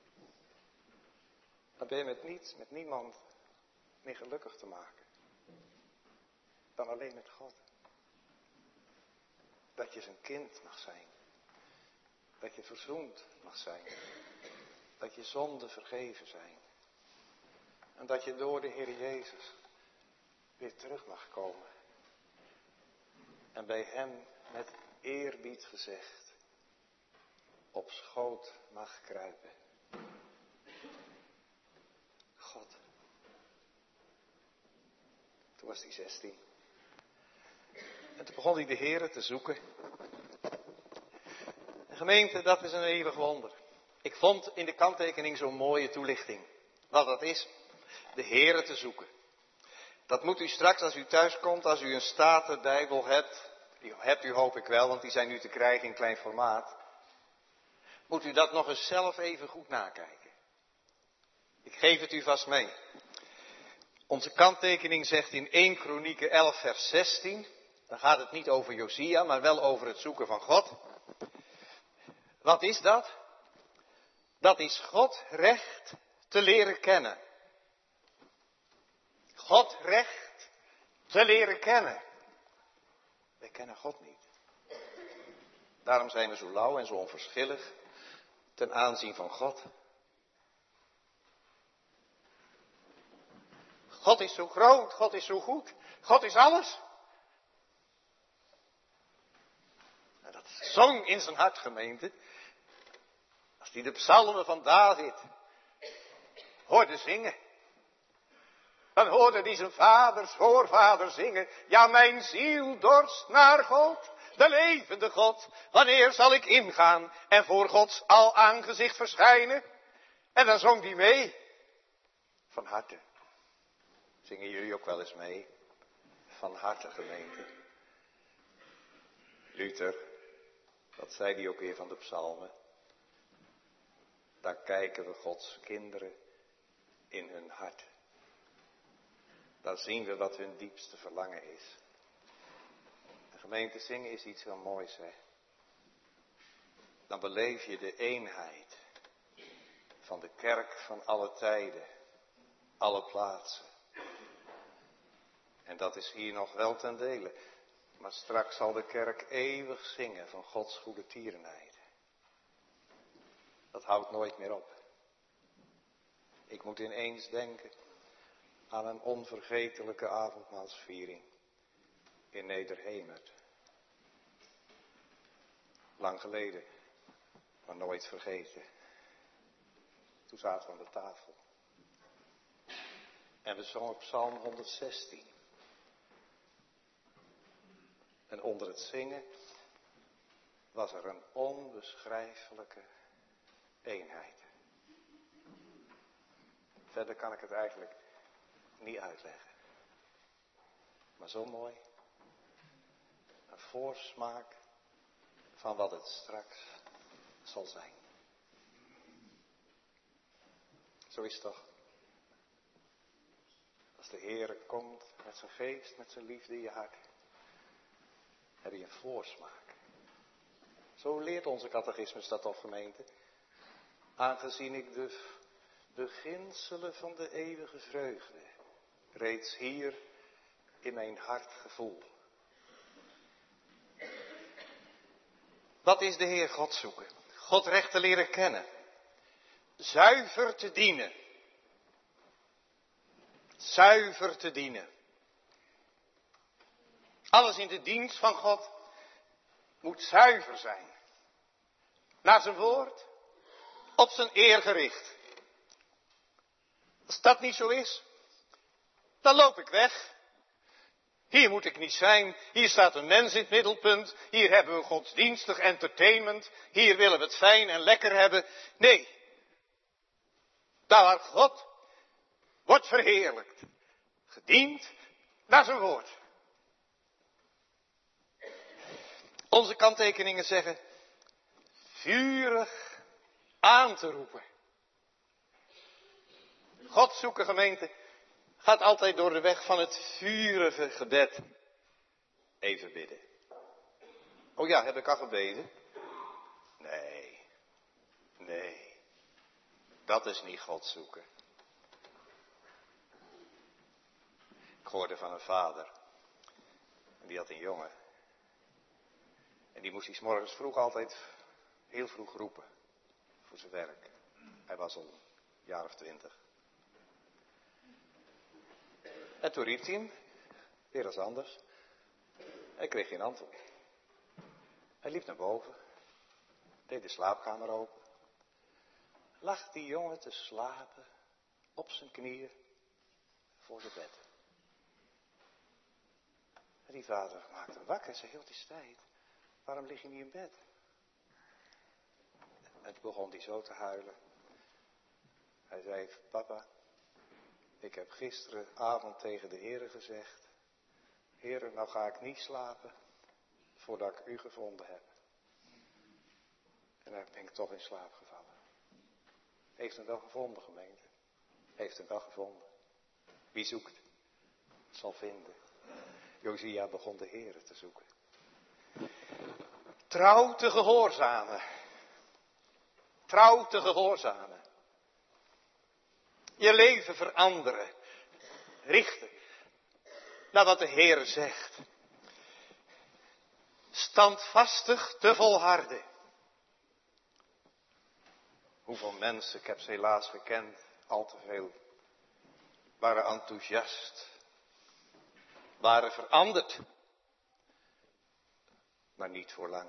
Dan ben je met niets, met niemand meer gelukkig te maken. Dan alleen met God. Dat je zijn kind mag zijn. Dat je verzoend mag zijn. Dat je zonden vergeven zijn. En dat je door de Heer Jezus weer terug mag komen. En bij hem met eerbied gezegd op schoot mag kruipen. God. Toen was hij zestien. En toen begon hij de Heere te zoeken. De gemeente, dat is een eeuwig wonder. Ik vond in de kanttekening zo'n mooie toelichting. Wat dat is, de Heere te zoeken. Dat moet u straks als u thuis komt, als u een Statenbijbel hebt. Die hebt u hoop ik wel, want die zijn nu te krijgen in klein formaat. Moet u dat nog eens zelf even goed nakijken. Ik geef het u vast mee. Onze kanttekening zegt in eerste Kronieken elf vers zestien. Dan gaat het niet over Josia, maar wel over het zoeken van God. Wat is dat? Dat is God recht te leren kennen. God recht te leren kennen. Wij kennen God niet. Daarom zijn we zo lauw en zo onverschillig ten aanzien van God. God is zo groot, God is zo goed, God is alles. En dat zong in zijn hart, gemeente. Als hij de psalmen van David hoorde zingen. Dan hoorde hij zijn vaders voorvader zingen. Ja, mijn ziel dorst naar God, de levende God. Wanneer zal ik ingaan en voor Gods al aangezicht verschijnen? En dan zong hij mee. Van harte. Zingen jullie ook wel eens mee? Van harte, gemeente. Luther, wat zei hij ook weer van de psalmen? Daar kijken we Gods kinderen in hun hart. Dan zien we wat hun diepste verlangen is. De gemeente zingen is iets heel moois, hè. Dan beleef je de eenheid van de kerk van alle tijden, alle plaatsen. En dat is hier nog wel ten dele. Maar straks zal de kerk eeuwig zingen van Gods goede tierenheid. Dat houdt nooit meer op. Ik moet ineens denken aan een onvergetelijke avondmaalsviering in Nederhemert. Lang geleden, maar nooit vergeten. Toen zaten we aan de tafel. En we zongen Psalm honderdzestien. En onder het zingen was er een onbeschrijfelijke eenheid. Verder kan ik het eigenlijk niet uitleggen. Maar zo mooi. Een voorsmaak van wat het straks zal zijn. Zo is het toch. Als de Heere komt met zijn geest, met zijn liefde in je hart, heb je een voorsmaak. Zo leert onze catechismus dat toch, gemeente. Aangezien ik de beginselen van de eeuwige vreugde reeds hier in mijn hart gevoel. Wat is de Heer God zoeken? God recht te leren kennen. Zuiver te dienen. Zuiver te dienen. Alles in de dienst van God moet zuiver zijn. Naar zijn woord, op zijn eer gericht. Als dat niet zo is, dan loop ik weg. Hier moet ik niet zijn. Hier staat een mens in het middelpunt. Hier hebben we godsdienstig entertainment. Hier willen we het fijn en lekker hebben. Nee. Daar waar God wordt verheerlijkt. Gediend naar zijn woord. Onze kanttekeningen zeggen. Vurig aan te roepen. God zoeken, gemeente, gaat altijd door de weg van het vurige gebed. Even bidden. Oh ja, heb ik al gebeden? Nee. Nee. Dat is niet God zoeken. Ik hoorde van een vader. En die had een jongen. En die moest hij 's morgens vroeg altijd heel vroeg roepen. Voor zijn werk. Hij was al een jaar of twintig. En toen riep hij hem. Weer als anders. Hij kreeg geen antwoord. Hij liep naar boven. Deed de slaapkamer open. Lag die jongen te slapen. Op zijn knieën. Voor zijn bed. En die vader maakte hem wakker. Zei, heel het is tijd. Waarom lig je niet in bed? En toen begon hij zo te huilen. Hij zei, papa, ik heb gisteravond tegen de Heere gezegd, Heere, nou ga ik niet slapen voordat ik u gevonden heb. En daar ben ik toch in slaap gevallen. Heeft hem wel gevonden, gemeente. Heeft hem wel gevonden. Wie zoekt, zal vinden. Josia begon de Heere te zoeken. Trouw te gehoorzamen. Trouw te gehoorzamen. Je leven veranderen. Richten. Naar wat de Heer zegt. Standvastig te volharden. Hoeveel mensen, ik heb ze helaas gekend, al te veel, waren enthousiast. Waren veranderd. Maar niet voor lang.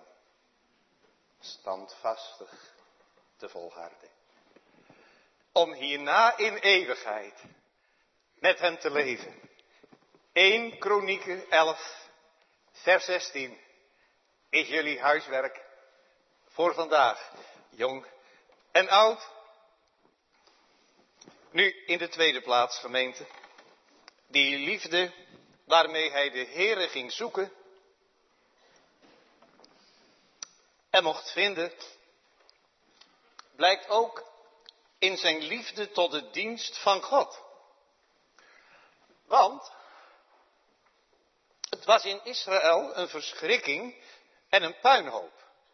Standvastig te volharden. Om hierna in eeuwigheid met hem te leven. Eerste Kronieken elf, vers zestien is jullie huiswerk voor vandaag, jong en oud. Nu in de tweede plaats, gemeente, die liefde waarmee hij de Heere ging zoeken en mocht vinden, blijkt ook in zijn liefde tot de dienst van God. Want het was in Israël een verschrikking en een puinhoop.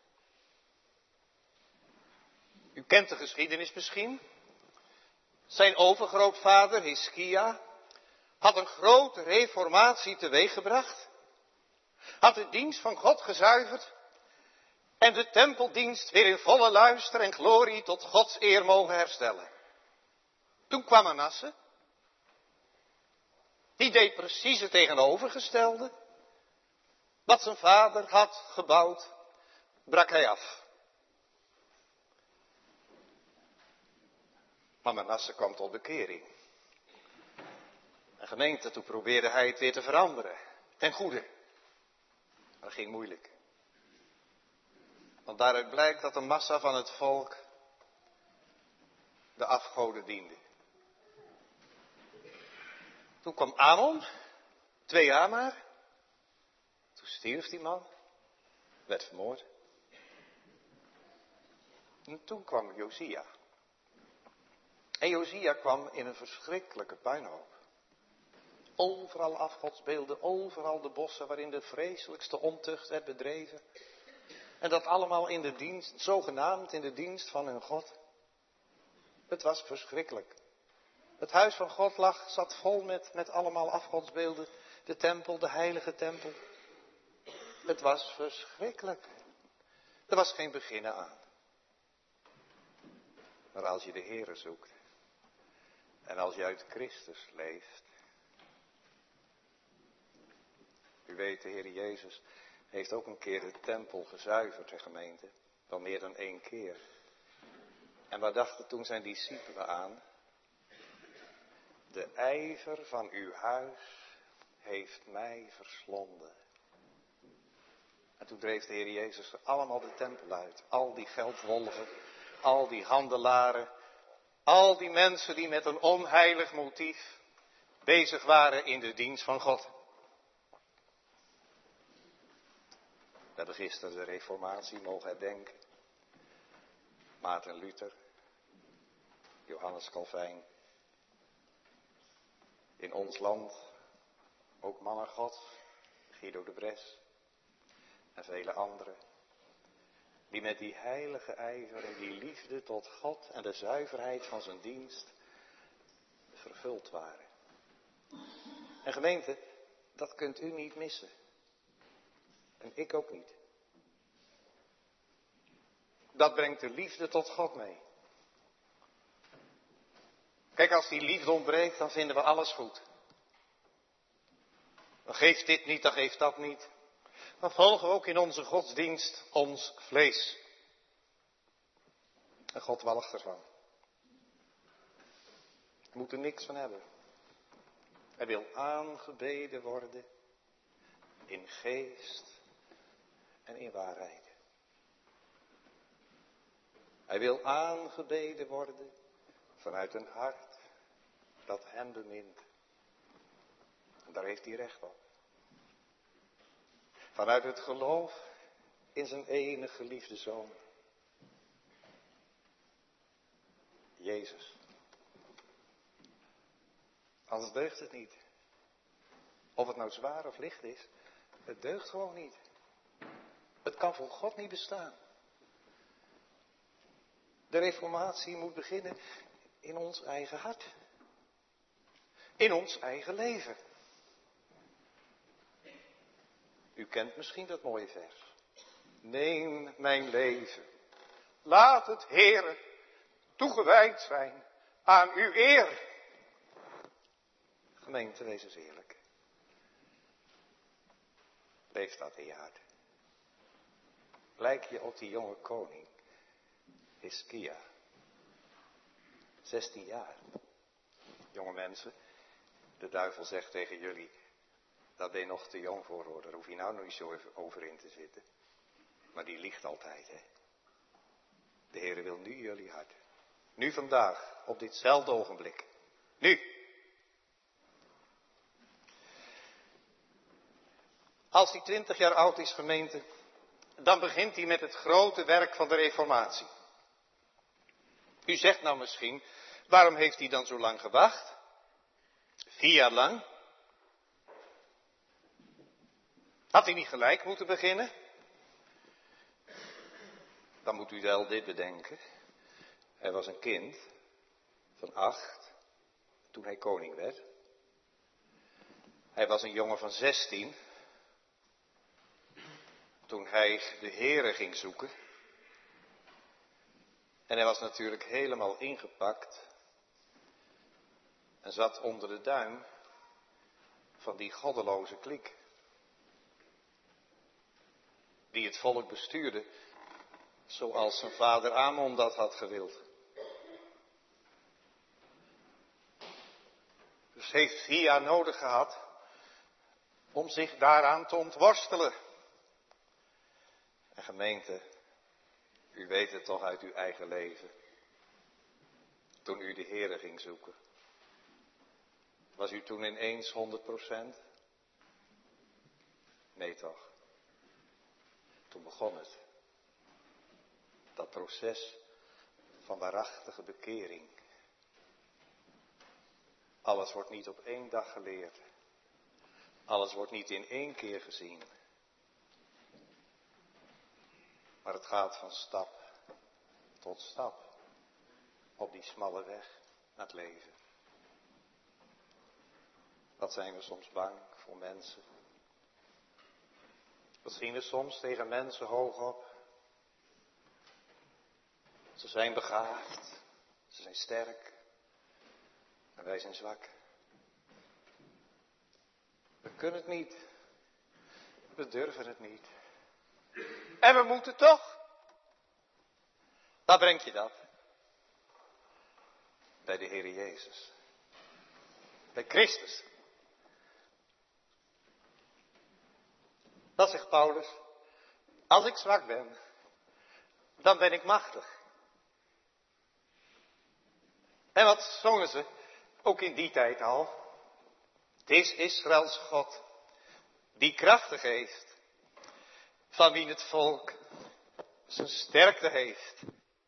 U kent de geschiedenis misschien. Zijn overgrootvader Hiskia had een grote reformatie teweeggebracht. Had de dienst van God gezuiverd. En de tempeldienst weer in volle luister en glorie tot Gods eer mogen herstellen. Toen kwam Manasse. Die deed precies het tegenovergestelde. Wat zijn vader had gebouwd, brak hij af. Maar Manasse kwam tot bekering. En gemeente, toen probeerde hij het weer te veranderen. Ten goede. Maar dat ging moeilijk. Want daaruit blijkt dat de massa van het volk de afgoden diende. Toen kwam Amon, twee jaar maar. Toen stierf die man, werd vermoord. En toen kwam Josia. En Josia kwam in een verschrikkelijke puinhoop. Overal afgodsbeelden, overal de bossen waarin de vreselijkste ontucht werd bedreven. En dat allemaal in de dienst, zogenaamd in de dienst van hun God. Het was verschrikkelijk. Het huis van God lag, zat vol met, met allemaal afgodsbeelden. De tempel, de heilige tempel. Het was verschrikkelijk. Er was geen begin aan. Maar als je de Heere zoekt. En als je uit Christus leeft. U weet, de Heer Jezus heeft ook een keer de tempel gezuiverd, de gemeente. Wel meer dan één keer. En wat dachten toen zijn discipelen aan? De ijver van uw huis heeft mij verslonden. En toen dreef de Heer Jezus allemaal de tempel uit. Al die geldwolven, al die handelaren, al die mensen die met een onheilig motief bezig waren in de dienst van God. We hebben gisteren de Reformatie mogen herdenken. Maarten Luther, Johannes Calvijn. In ons land ook mannen God, Guido de Bres en vele anderen. Die met die heilige ijver en die liefde tot God en de zuiverheid van zijn dienst vervuld waren. En gemeente, dat kunt u niet missen. En ik ook niet. Dat brengt de liefde tot God mee. Kijk, als die liefde ontbreekt, dan vinden we alles goed. Dan geeft dit niet, dan geeft dat niet. Dan volgen we ook in onze godsdienst ons vlees. En God walgt ervan. We moeten er niks van hebben. Hij wil aangebeden worden in geest en in waarheid. Hij wil aangebeden worden vanuit een hart dat hem bemint. En daar heeft hij recht op. Vanuit het geloof in zijn enige geliefde Zoon. Jezus. Anders deugt het niet. Of het nou zwaar of licht is, het deugt gewoon niet. Het kan voor God niet bestaan. De reformatie moet beginnen in ons eigen hart. In ons eigen leven. U kent misschien dat mooie vers. Neem mijn leven. Laat het, Heere, toegewijd zijn aan uw eer. Gemeente, wees eens eerlijk. Leef dat in je hart. Lijk je op die jonge koning, Hiskia. zestien jaar. Jonge mensen, de duivel zegt tegen jullie, daar ben je nog te jong voor hoor, daar hoef je nou nog niet zo over in te zitten. Maar die liegt altijd, hè. De Heere wil nu jullie hart. Nu vandaag, op ditzelfde ogenblik. Nu. Als hij twintig jaar oud is, gemeente, dan begint hij met het grote werk van de reformatie. U zegt nou misschien, waarom heeft hij dan zo lang gewacht? Vier jaar lang? Had hij niet gelijk moeten beginnen? Dan moet u wel dit bedenken. Hij was een kind van acht toen hij koning werd. Hij was een jongen van zestien toen hij de Heere ging zoeken. En hij was natuurlijk helemaal ingepakt en zat onder de duim van die goddeloze kliek. Die het volk bestuurde zoals zijn vader Amon dat had gewild. Dus heeft vier jaar nodig gehad om zich daaraan te ontworstelen. En gemeente, u weet het toch uit uw eigen leven. Toen u de Heere ging zoeken. Was u toen ineens honderd procent? Nee toch. Toen begon het. Dat proces van waarachtige bekering. Alles wordt niet op één dag geleerd. Alles wordt niet in één keer gezien. Maar het gaat van stap tot stap. Op die smalle weg naar het leven. Wat zijn we soms bang voor mensen. Wat zien we soms tegen mensen hoog op. Ze zijn begaafd. Ze zijn sterk. En wij zijn zwak. We kunnen het niet. We durven het niet. En we moeten toch. Waar breng je dat? Bij de Heer Jezus. Bij Christus. Dat zegt Paulus. Als ik zwak ben, dan ben ik machtig. En wat zongen ze, ook in die tijd al. Het is Israëls God, die krachten geeft, van wie het volk zijn sterkte heeft.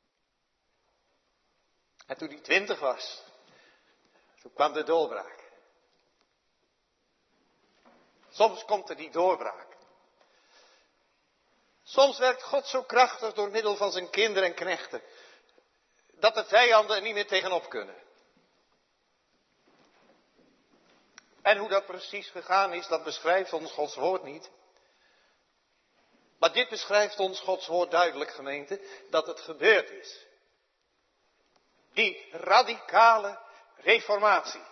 En toen hij twintig was, toen kwam de doorbraak. Soms komt er die doorbraak. Soms werkt God zo krachtig door middel van zijn kinderen en knechten, dat de vijanden er niet meer tegenop kunnen. En hoe dat precies gegaan is, dat beschrijft ons Gods woord niet. Maar dit beschrijft ons Gods woord duidelijk, gemeente, dat het gebeurd is. Die radicale reformatie.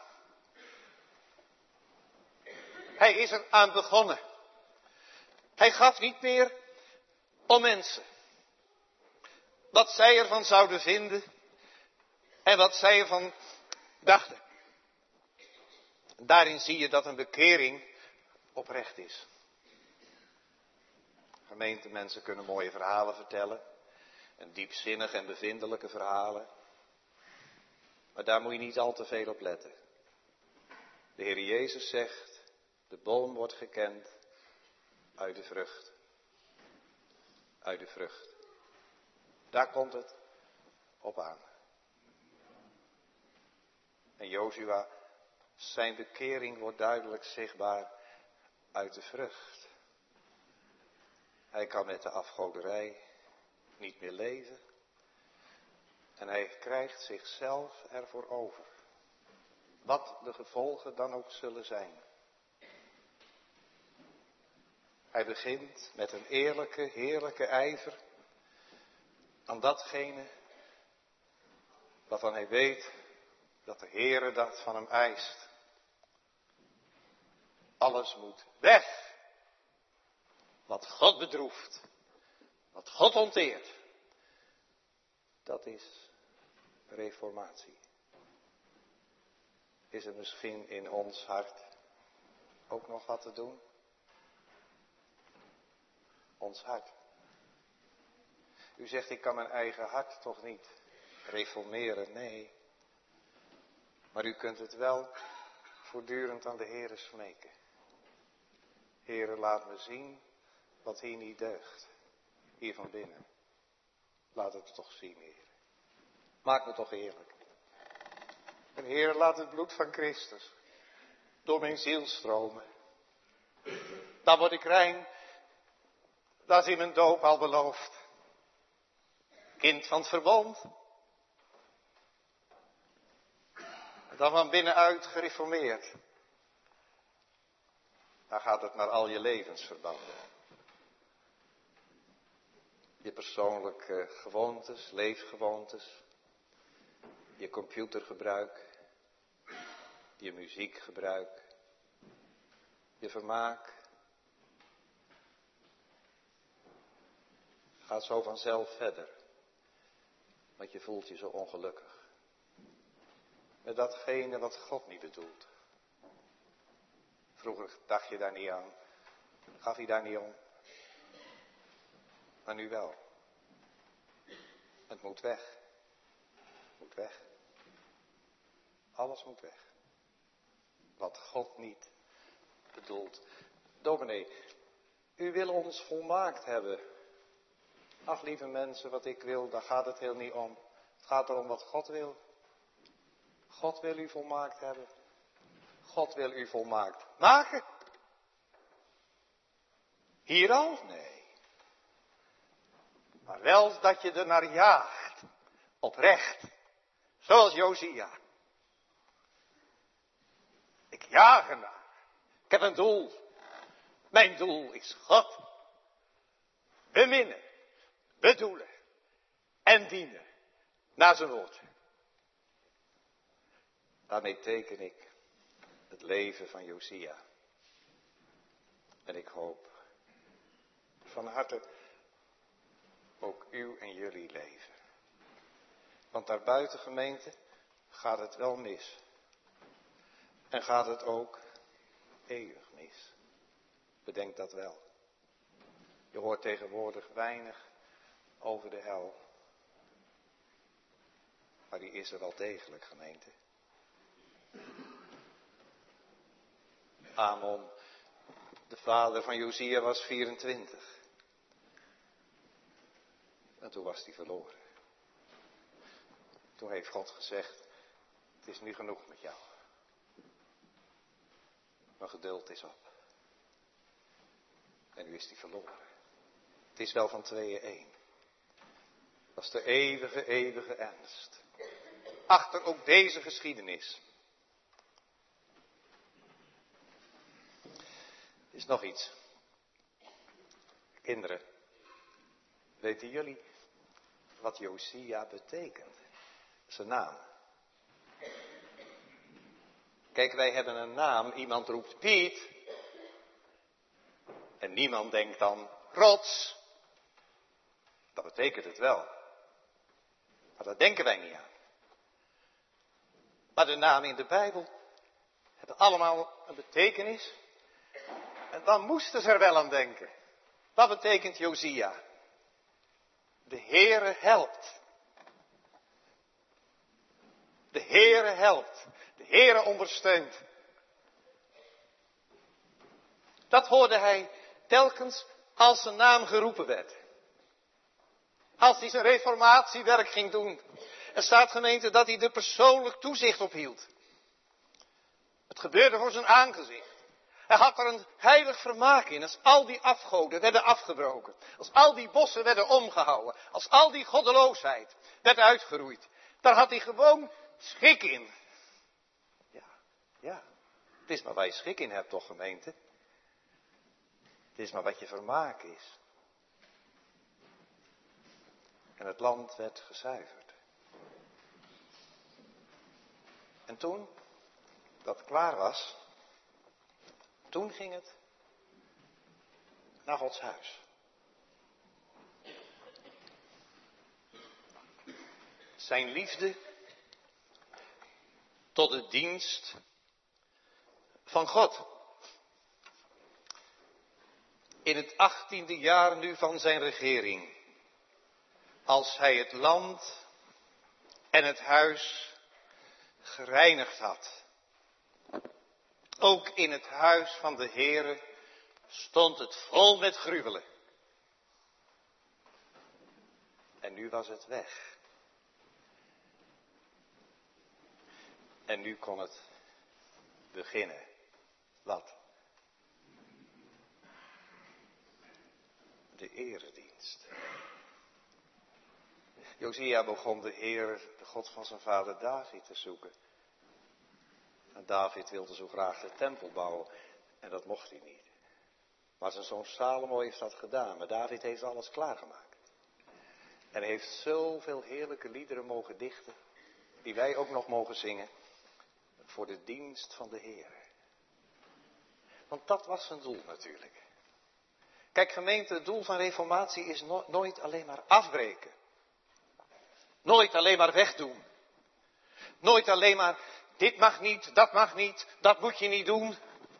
Hij is er aan begonnen. Hij gaf niet meer om mensen. Wat zij ervan zouden vinden en wat zij ervan dachten. Daarin zie je dat een bekering oprecht is. Gemeentemensen kunnen mooie verhalen vertellen. En diepzinnige en bevindelijke verhalen. Maar daar moet je niet al te veel op letten. De Heer Jezus zegt, de boom wordt gekend uit de vrucht. Uit de vrucht. Daar komt het op aan. En Jozua, zijn bekering wordt duidelijk zichtbaar uit de vrucht. Hij kan met de afgoderij niet meer leven. En hij krijgt zichzelf ervoor over. Wat de gevolgen dan ook zullen zijn. Hij begint met een eerlijke, heerlijke ijver aan datgene waarvan hij weet dat de Heere dat van hem eist. Alles moet weg. Wat God bedroeft, wat God onteert, dat is reformatie. Is er misschien in ons hart ook nog wat te doen? Ons hart. U zegt, ik kan mijn eigen hart toch niet reformeren? Nee. Maar u kunt het wel voortdurend aan de Heere smeken. Heere, laat me zien wat hier niet deugt. Hier van binnen. Laat het toch zien, Heer. Maak me toch eerlijk. En Heer, laat het bloed van Christus door mijn ziel stromen. Dan word ik rein. Dat is in mijn doop al beloofd. Kind van het verbond. Dan van binnenuit gereformeerd. Dan gaat het naar al je levensverbanden. Je persoonlijke gewoontes, leefgewoontes. Je computergebruik. Je muziekgebruik. Je vermaak. Gaat zo vanzelf verder. Want je voelt je zo ongelukkig. Met datgene wat God niet bedoelt. Vroeger dacht je daar niet aan. Gaf hij daar niet om. Maar nu wel. Het moet weg. Het moet weg. Alles moet weg. Wat God niet bedoelt. Dominee, u wil ons volmaakt hebben. Ach, lieve mensen, wat ik wil, daar gaat het heel niet om. Het gaat erom wat God wil. God wil u volmaakt hebben. God wil u volmaakt maken. Hier al? Nee. Maar wel dat je er naar jaagt. Oprecht. Zoals Josia. Ik jaag ernaar. Ik heb een doel. Mijn doel is God. Beminnen. Bedoelen. En dienen. Naar zijn woord. Daarmee teken ik het leven van Josia. En ik hoop van harte ook uw en jullie leven. Want daarbuiten, gemeente, gaat het wel mis. En gaat het ook eeuwig mis. Bedenk dat wel. hoort tegenwoordig weinig over de hel. Maar die is er wel degelijk, gemeente. Amon, de vader van Josia, was vierentwintig. En toen was hij verloren. Toen heeft God gezegd, het is nu genoeg met jou. Mijn geduld is op. En nu is hij verloren. Het is wel van tweeën één. Dat is de eeuwige, eeuwige ernst. Achter ook deze geschiedenis. Er is nog iets. Kinderen, weten jullie wat Josia betekent? Zijn naam. Kijk, wij hebben een naam. Iemand roept Piet. En niemand denkt dan rots. Dat betekent het wel. Maar daar denken wij niet aan. Maar de namen in de Bijbel hebben allemaal een betekenis. En dan moesten ze er wel aan denken. Wat betekent Josia? De Heere helpt. De Heere helpt. De Heere ondersteunt. Dat hoorde hij telkens als zijn naam geroepen werd. Als hij zijn reformatiewerk ging doen. Er staat, gemeente, dat hij er persoonlijk toezicht op hield. Het gebeurde voor zijn aangezicht. Hij had er een heilig vermaak in. Als al die afgoden werden afgebroken. Als al die bossen werden omgehouden. Als al die goddeloosheid werd uitgeroeid. Daar had hij gewoon schik in. Ja, ja. Het is maar waar je schik in hebt toch, gemeente. Het is maar wat je vermaak is. En het land werd gezuiverd. En toen dat klaar was, toen ging het naar Gods huis. Zijn liefde tot de dienst van God. In het achttiende jaar nu van zijn regering. Als hij het land en het huis gereinigd had. Ook in het huis van de Heere stond het vol met gruwelen. En nu was het weg. En nu kon het beginnen. Wat? De eredienst. Josia begon de Heer, de God van zijn vader David, te zoeken. En David wilde zo graag de tempel bouwen. En dat mocht hij niet. Maar zijn zoon Salomo heeft dat gedaan. Maar David heeft alles klaargemaakt. En heeft zoveel heerlijke liederen mogen dichten. Die wij ook nog mogen zingen. Voor de dienst van de Heer. Want dat was zijn doel natuurlijk. Kijk gemeente, het doel van reformatie is no- nooit alleen maar afbreken. Nooit alleen maar wegdoen. Nooit alleen maar, dit mag niet, dat mag niet, dat moet je niet doen.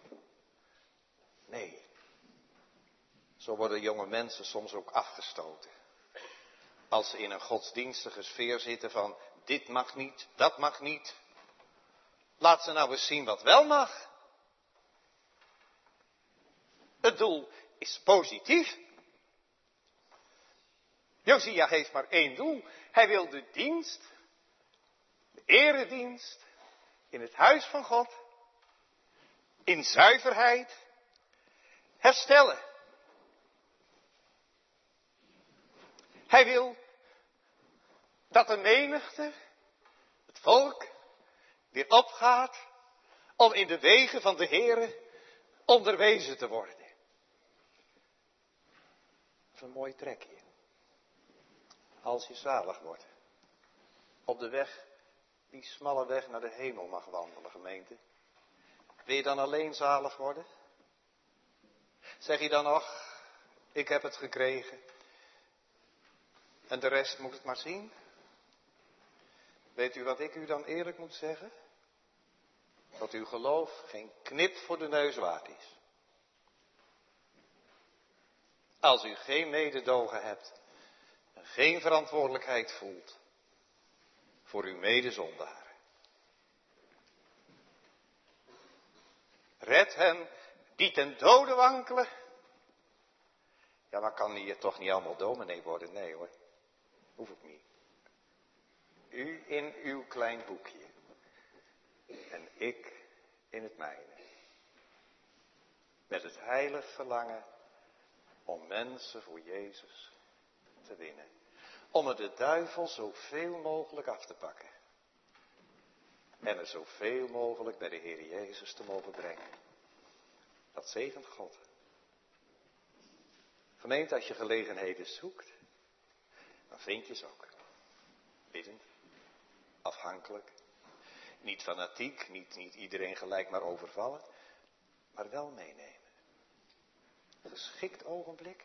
Nee. Zo worden jonge mensen soms ook afgestoten. Als ze in een godsdienstige sfeer zitten van, dit mag niet, dat mag niet. Laat ze nou eens zien wat wel mag. Het doel is positief. Josia heeft maar één doel. Hij wil de dienst, de eredienst, in het huis van God, in zuiverheid, herstellen. Hij wil dat de menigte, het volk, weer opgaat om in de wegen van de Heere onderwezen te worden. Dat is een mooi trekje. Als je zalig wordt. Op de weg, die smalle weg naar de hemel mag wandelen, gemeente. Wil je dan alleen zalig worden? Zeg je dan nog, ik heb het gekregen. En de rest moet het maar zien. Weet u wat ik u dan eerlijk moet zeggen? Dat uw geloof geen knip voor de neus waard is. Als u geen mededogen hebt en geen verantwoordelijkheid voelt voor uw medezondaren. Red hen die ten dode wankelen. Ja, maar kan hier toch niet allemaal dominee worden? Nee hoor, hoef ik niet. U in uw klein boekje en ik in het mijne. Met het heilig verlangen om mensen voor Jezus te winnen. Om er de duivel zoveel mogelijk af te pakken. En er zoveel mogelijk bij de Heer Jezus te mogen brengen. Dat zegent God. Gemeente, als je gelegenheden zoekt, dan vind je ze ook. Biddend, afhankelijk, niet fanatiek, niet, niet iedereen gelijk maar overvallen, maar wel meenemen. Geschikt ogenblik.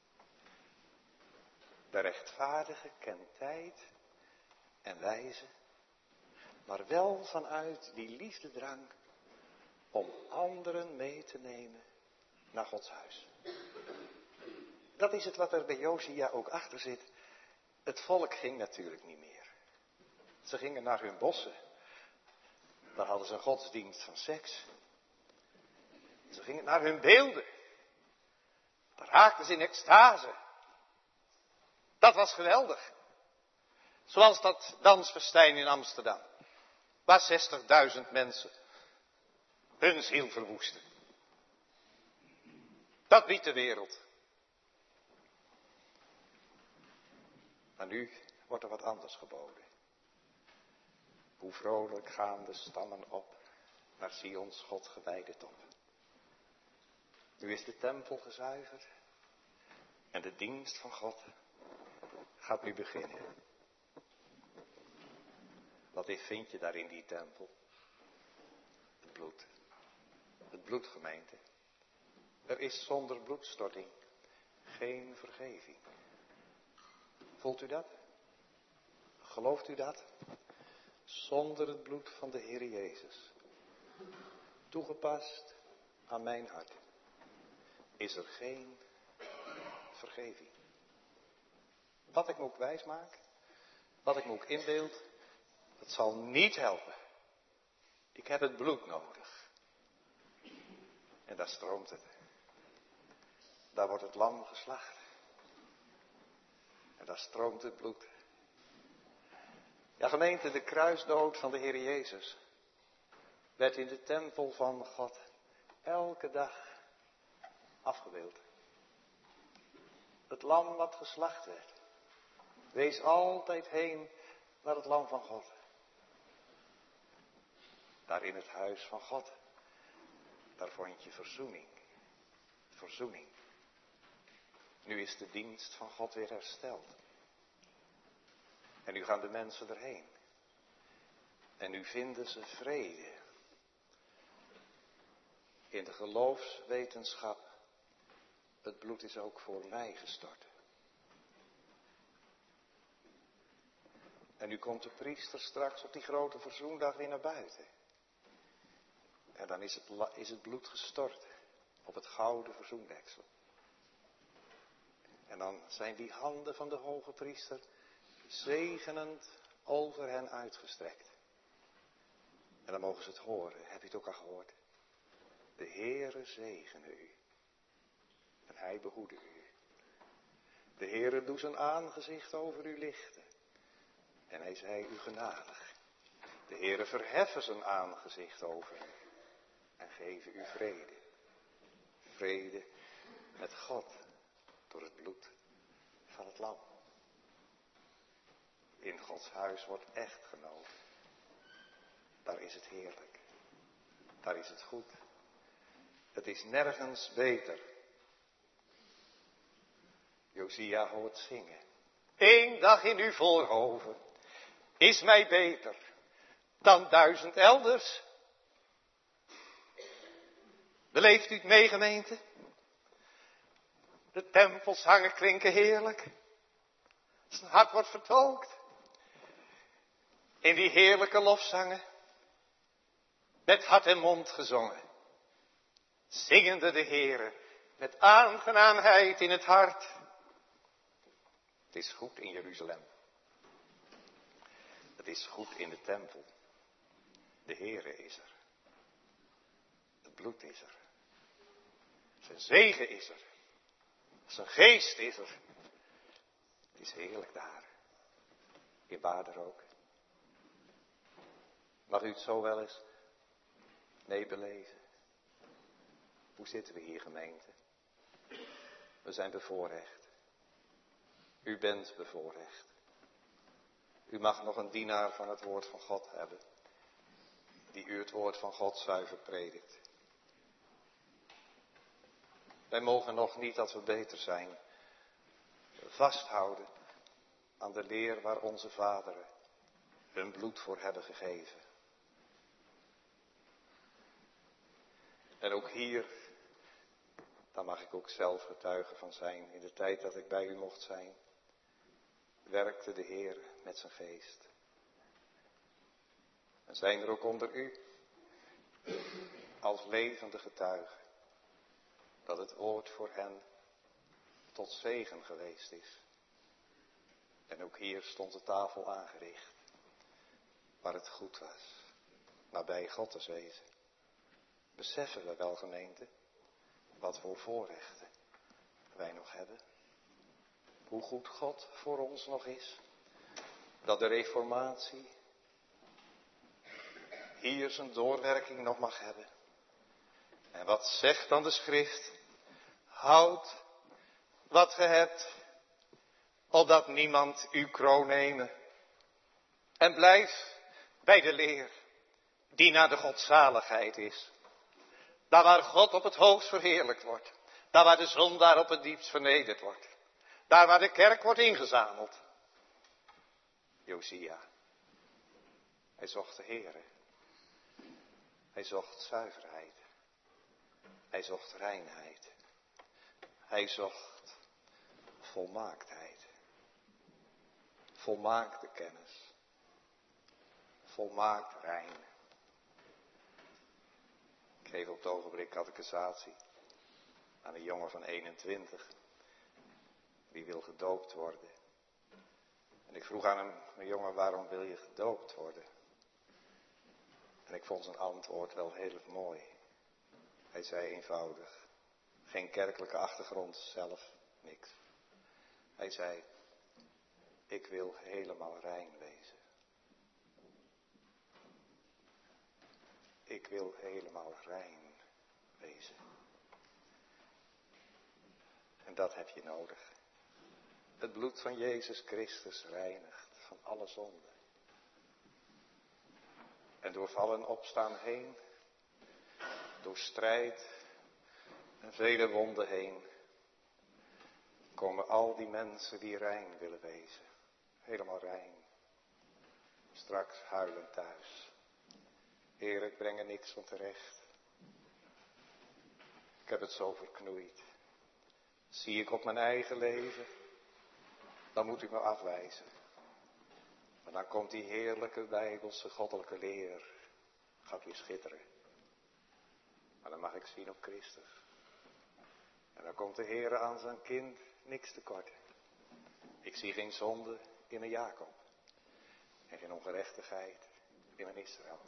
De rechtvaardige kent tijd en wijze, maar wel vanuit die liefdedrang om anderen mee te nemen naar Gods huis. Dat is het wat er bij Josia ook achter zit. Het volk ging natuurlijk niet meer. Ze gingen naar hun bossen. Daar hadden ze een godsdienst van seks. Ze gingen naar hun beelden. Daar raakten ze in extase. Dat was geweldig. Zoals dat dansfestijn in Amsterdam. Waar zestigduizend mensen hun ziel verwoesten. Dat biedt de wereld. Maar nu wordt er wat anders geboden. Hoe vrolijk gaan de stammen op naar Sions God gewijde top. Nu is de tempel gezuiverd en de dienst van God gaat nu beginnen. Wat vind je daar in die tempel? Het bloed. Het bloed, gemeente. Er is zonder bloedstorting geen vergeving. Voelt u dat? Gelooft u dat? Zonder het bloed van de Heer Jezus, toegepast aan mijn hart, is er geen vergeving. Wat ik me ook wijs maak, wat ik me ook inbeeld, dat zal niet helpen. Ik heb het bloed nodig. En daar stroomt het. Daar wordt het lam geslacht. En daar stroomt het bloed. Ja, gemeente, de kruisdood van de Heer Jezus werd in de tempel van God elke dag afgebeeld. Het lam wat geslacht werd, wees altijd heen naar het lam van God. Daar in het huis van God, daar vond je verzoening. Verzoening. Nu is de dienst van God weer hersteld. En nu gaan de mensen erheen. En nu vinden ze vrede. In de geloofswetenschap. Het bloed is ook voor mij gestort. En nu komt de priester straks op die grote verzoendag weer naar buiten. En dan is het, is het bloed gestort op het gouden verzoendeksel. En dan zijn die handen van de hoge priester zegenend over hen uitgestrekt. En dan mogen ze het horen. Heb je het ook al gehoord? De Heere zegene u. En hij behoede u. De Heere doet zijn aangezicht over u lichten. En hij zij u genadig. De Heere verheffen zijn aangezicht over u. En geven u vrede. Vrede met God. Door het bloed van het lam. In Gods huis wordt echt genoten. Daar is het heerlijk. Daar is het goed. Het is nergens beter. Josia hoort zingen. Eén dag in uw voorhoven is mij beter dan duizend elders. Beleeft u het mee, gemeente? De tempels hangen klinken heerlijk. Zijn hart wordt vertolkt. In die heerlijke lofzangen. Met hart en mond gezongen. Zingende de Heere met aangenaamheid in het hart. Het is goed in Jeruzalem. Het is goed in de tempel. De Heere is er. Het bloed is er. Zijn zegen is er. Zijn geest is er. Het is heerlijk daar. In Baarder ook. Mag u het zo wel eens meebeleven? Hoe zitten we hier, gemeente? We zijn bevoorrecht. U bent bevoorrecht. U mag nog een dienaar van het woord van God hebben, die u het woord van God zuiver predikt. Wij mogen nog niet dat we beter zijn, vasthouden aan de leer waar onze vaderen hun bloed voor hebben gegeven. En ook hier, daar mag ik ook zelf getuige van zijn, in de tijd dat ik bij u mocht zijn, werkte de Heer met zijn geest. En zijn er ook onder u, als levende getuigen, dat het woord voor hen tot zegen geweest is. En ook hier stond de tafel aangericht, waar het goed was, nabij God te wezen. Beseffen we wel, gemeente, wat voor voorrechten wij nog hebben? Hoe goed God voor ons nog is? Dat de reformatie hier zijn doorwerking nog mag hebben. En wat zegt dan de schrift? Houd wat ge hebt, opdat niemand uw kroon nemen. En blijf bij de leer, die naar de godzaligheid is. Daar waar God op het hoogst verheerlijkt wordt. Daar waar de zondaar op het diepst vernederd wordt. Daar waar de kerk wordt ingezameld. Josia. Hij zocht de Heere. Hij zocht zuiverheid. Hij zocht reinheid. Hij zocht volmaaktheid. Volmaakte kennis. Volmaakt rein. Ik geef op het ogenblik catechisatie aan een jongen van eenentwintig. Die wil gedoopt worden. En ik vroeg aan hem, mijn jongen, waarom wil je gedoopt worden? En ik vond zijn antwoord wel heel mooi. Hij zei eenvoudig, geen kerkelijke achtergrond, zelf niks. Hij zei, ik wil helemaal rein wezen. Ik wil helemaal rein wezen. En dat heb je nodig. Het bloed van Jezus Christus reinigt van alle zonde. En door vallen opstaan heen, door strijd en vele wonden heen, komen al die mensen die rein willen wezen. Helemaal rein. Straks huilend thuis. Heer, ik breng er niks van terecht. Ik heb het zo verknoeid. Zie ik op mijn eigen leven, dan moet u me afwijzen. Maar dan komt die heerlijke bijbelse goddelijke leer, gaat weer schitteren. Maar dan mag ik zien op Christus. En dan komt de Heer aan zijn kind niks tekort. Ik zie geen zonde in een Jacob. En geen ongerechtigheid in een Israël.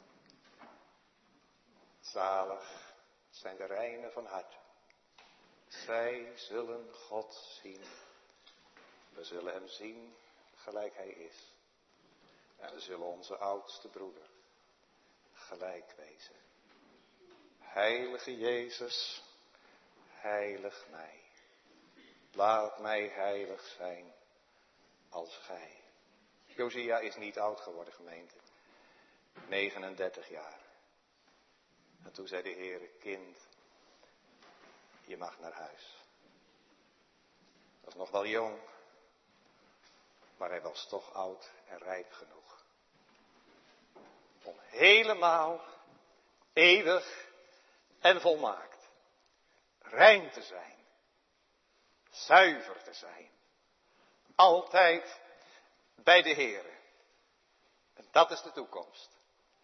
Zalig zijn de reinen van hart. Zij zullen God zien. We zullen hem zien gelijk hij is. En we zullen onze oudste broeder gelijk wezen. Heilige Jezus, heilig mij. Laat mij heilig zijn als gij. Josia is niet oud geworden, gemeente. negenendertig jaar. En toen zei de Heere, kind, je mag naar huis. Dat was nog wel jong, maar hij was toch oud en rijp genoeg. Om helemaal, eeuwig en volmaakt, rein te zijn, zuiver te zijn. Altijd bij de Heere. En dat is de toekomst.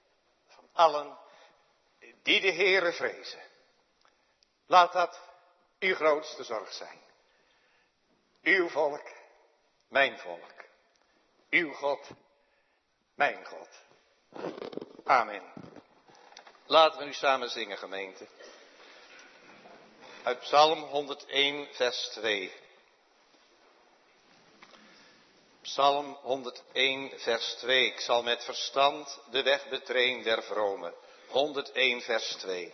Van allen die de Heere vrezen. Laat dat uw grootste zorg zijn. Uw volk, mijn volk. Uw God, mijn God. Amen. Laten we nu samen zingen, gemeente. Uit Psalm honderdéén, vers twee. Psalm honderdéén, vers twee. Ik zal met verstand de weg betreden der vromen. honderdéén, vers twee.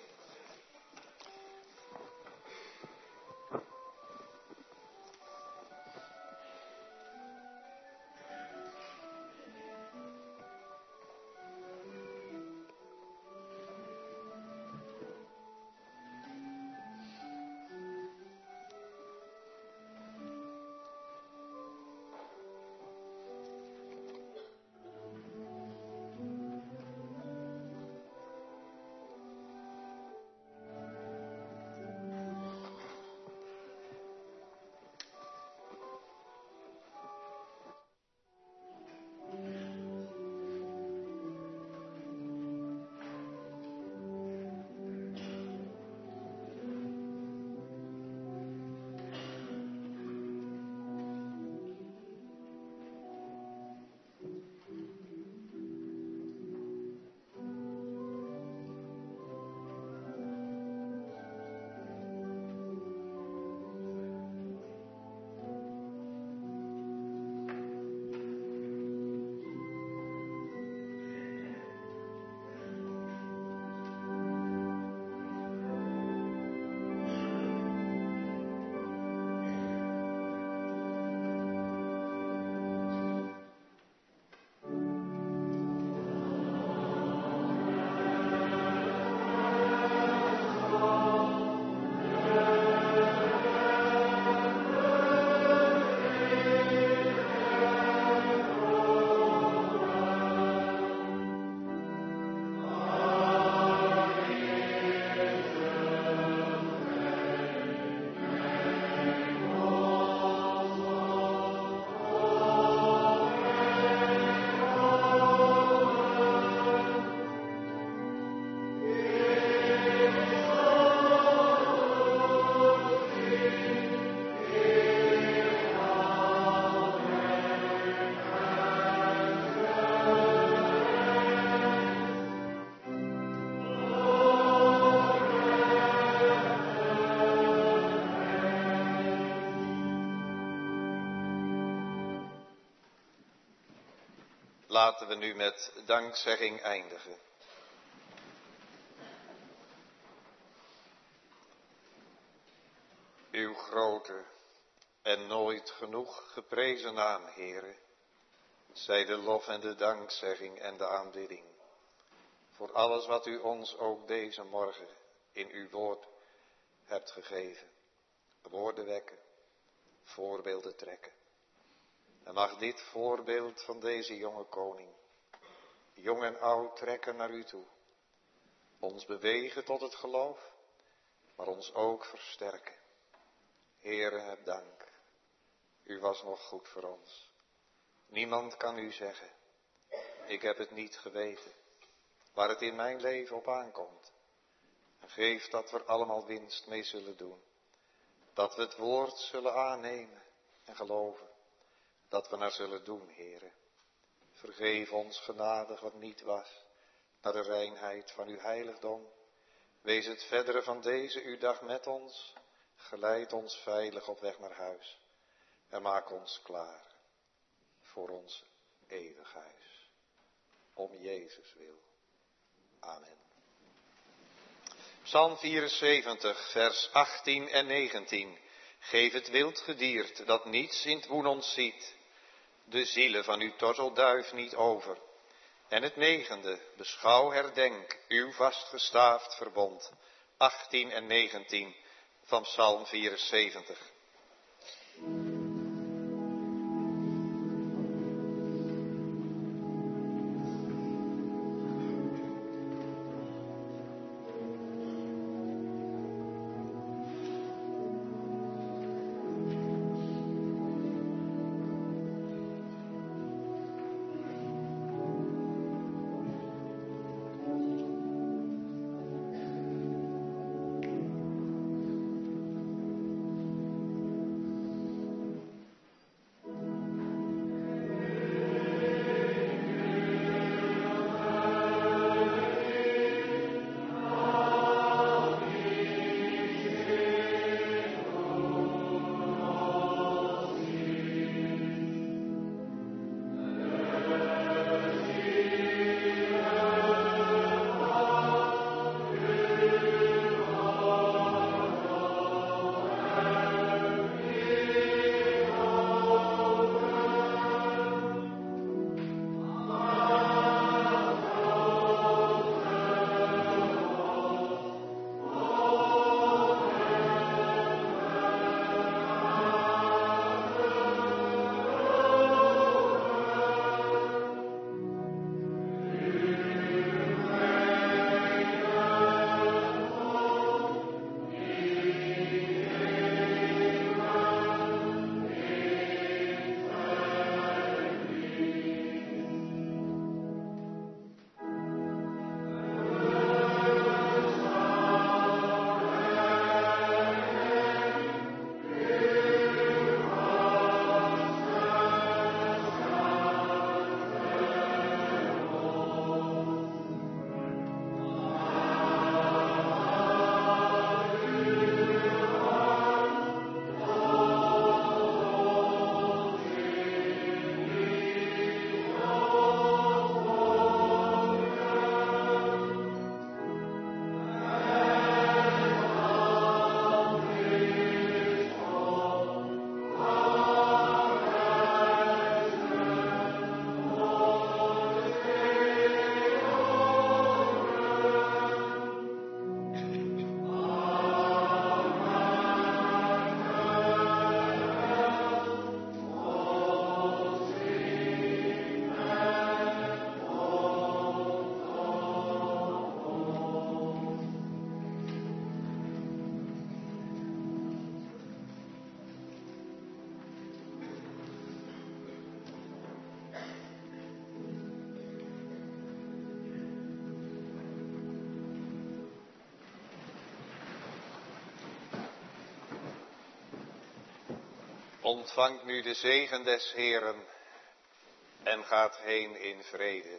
Laten we nu met dankzegging eindigen. Uw grote en nooit genoeg geprezen naam, Heere, zij de lof en de dankzegging en de aanbidding. Voor alles wat u ons ook deze morgen in uw woord hebt gegeven. Woorden wekken, voorbeelden trekken. En mag dit voorbeeld van deze jonge koning, jong en oud, trekken naar u toe. Ons bewegen tot het geloof, maar ons ook versterken. Heere, heb dank. U was nog goed voor ons. Niemand kan u zeggen, ik heb het niet geweten, waar het in mijn leven op aankomt. En geef dat we er allemaal winst mee zullen doen. Dat we het woord zullen aannemen en geloven. Dat we naar zullen doen, Heere. Vergeef ons genadig wat niet was, naar de reinheid van uw heiligdom. Wees het verdere van deze uw dag met ons. Geleid ons veilig op weg naar huis. En maak ons klaar voor ons eeuwig huis. Om Jezus wil. Amen. Psalm vierenzeventig, vers achttien en negentien. Geef het wild gediert dat niets in het woen ons ziet. De zielen van uw tortelduif niet over. En het negende, beschouw, herdenk, uw vastgestaafd verbond. achttien en negentien van Psalm vierenzeventig. Ontvangt nu de zegen des Heeren en gaat heen in vrede.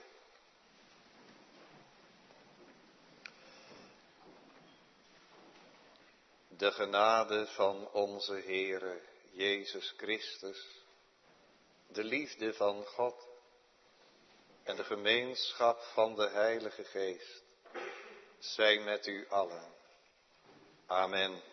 De genade van onze Heere Jezus Christus, de liefde van God en de gemeenschap van de Heilige Geest zijn met u allen. Amen.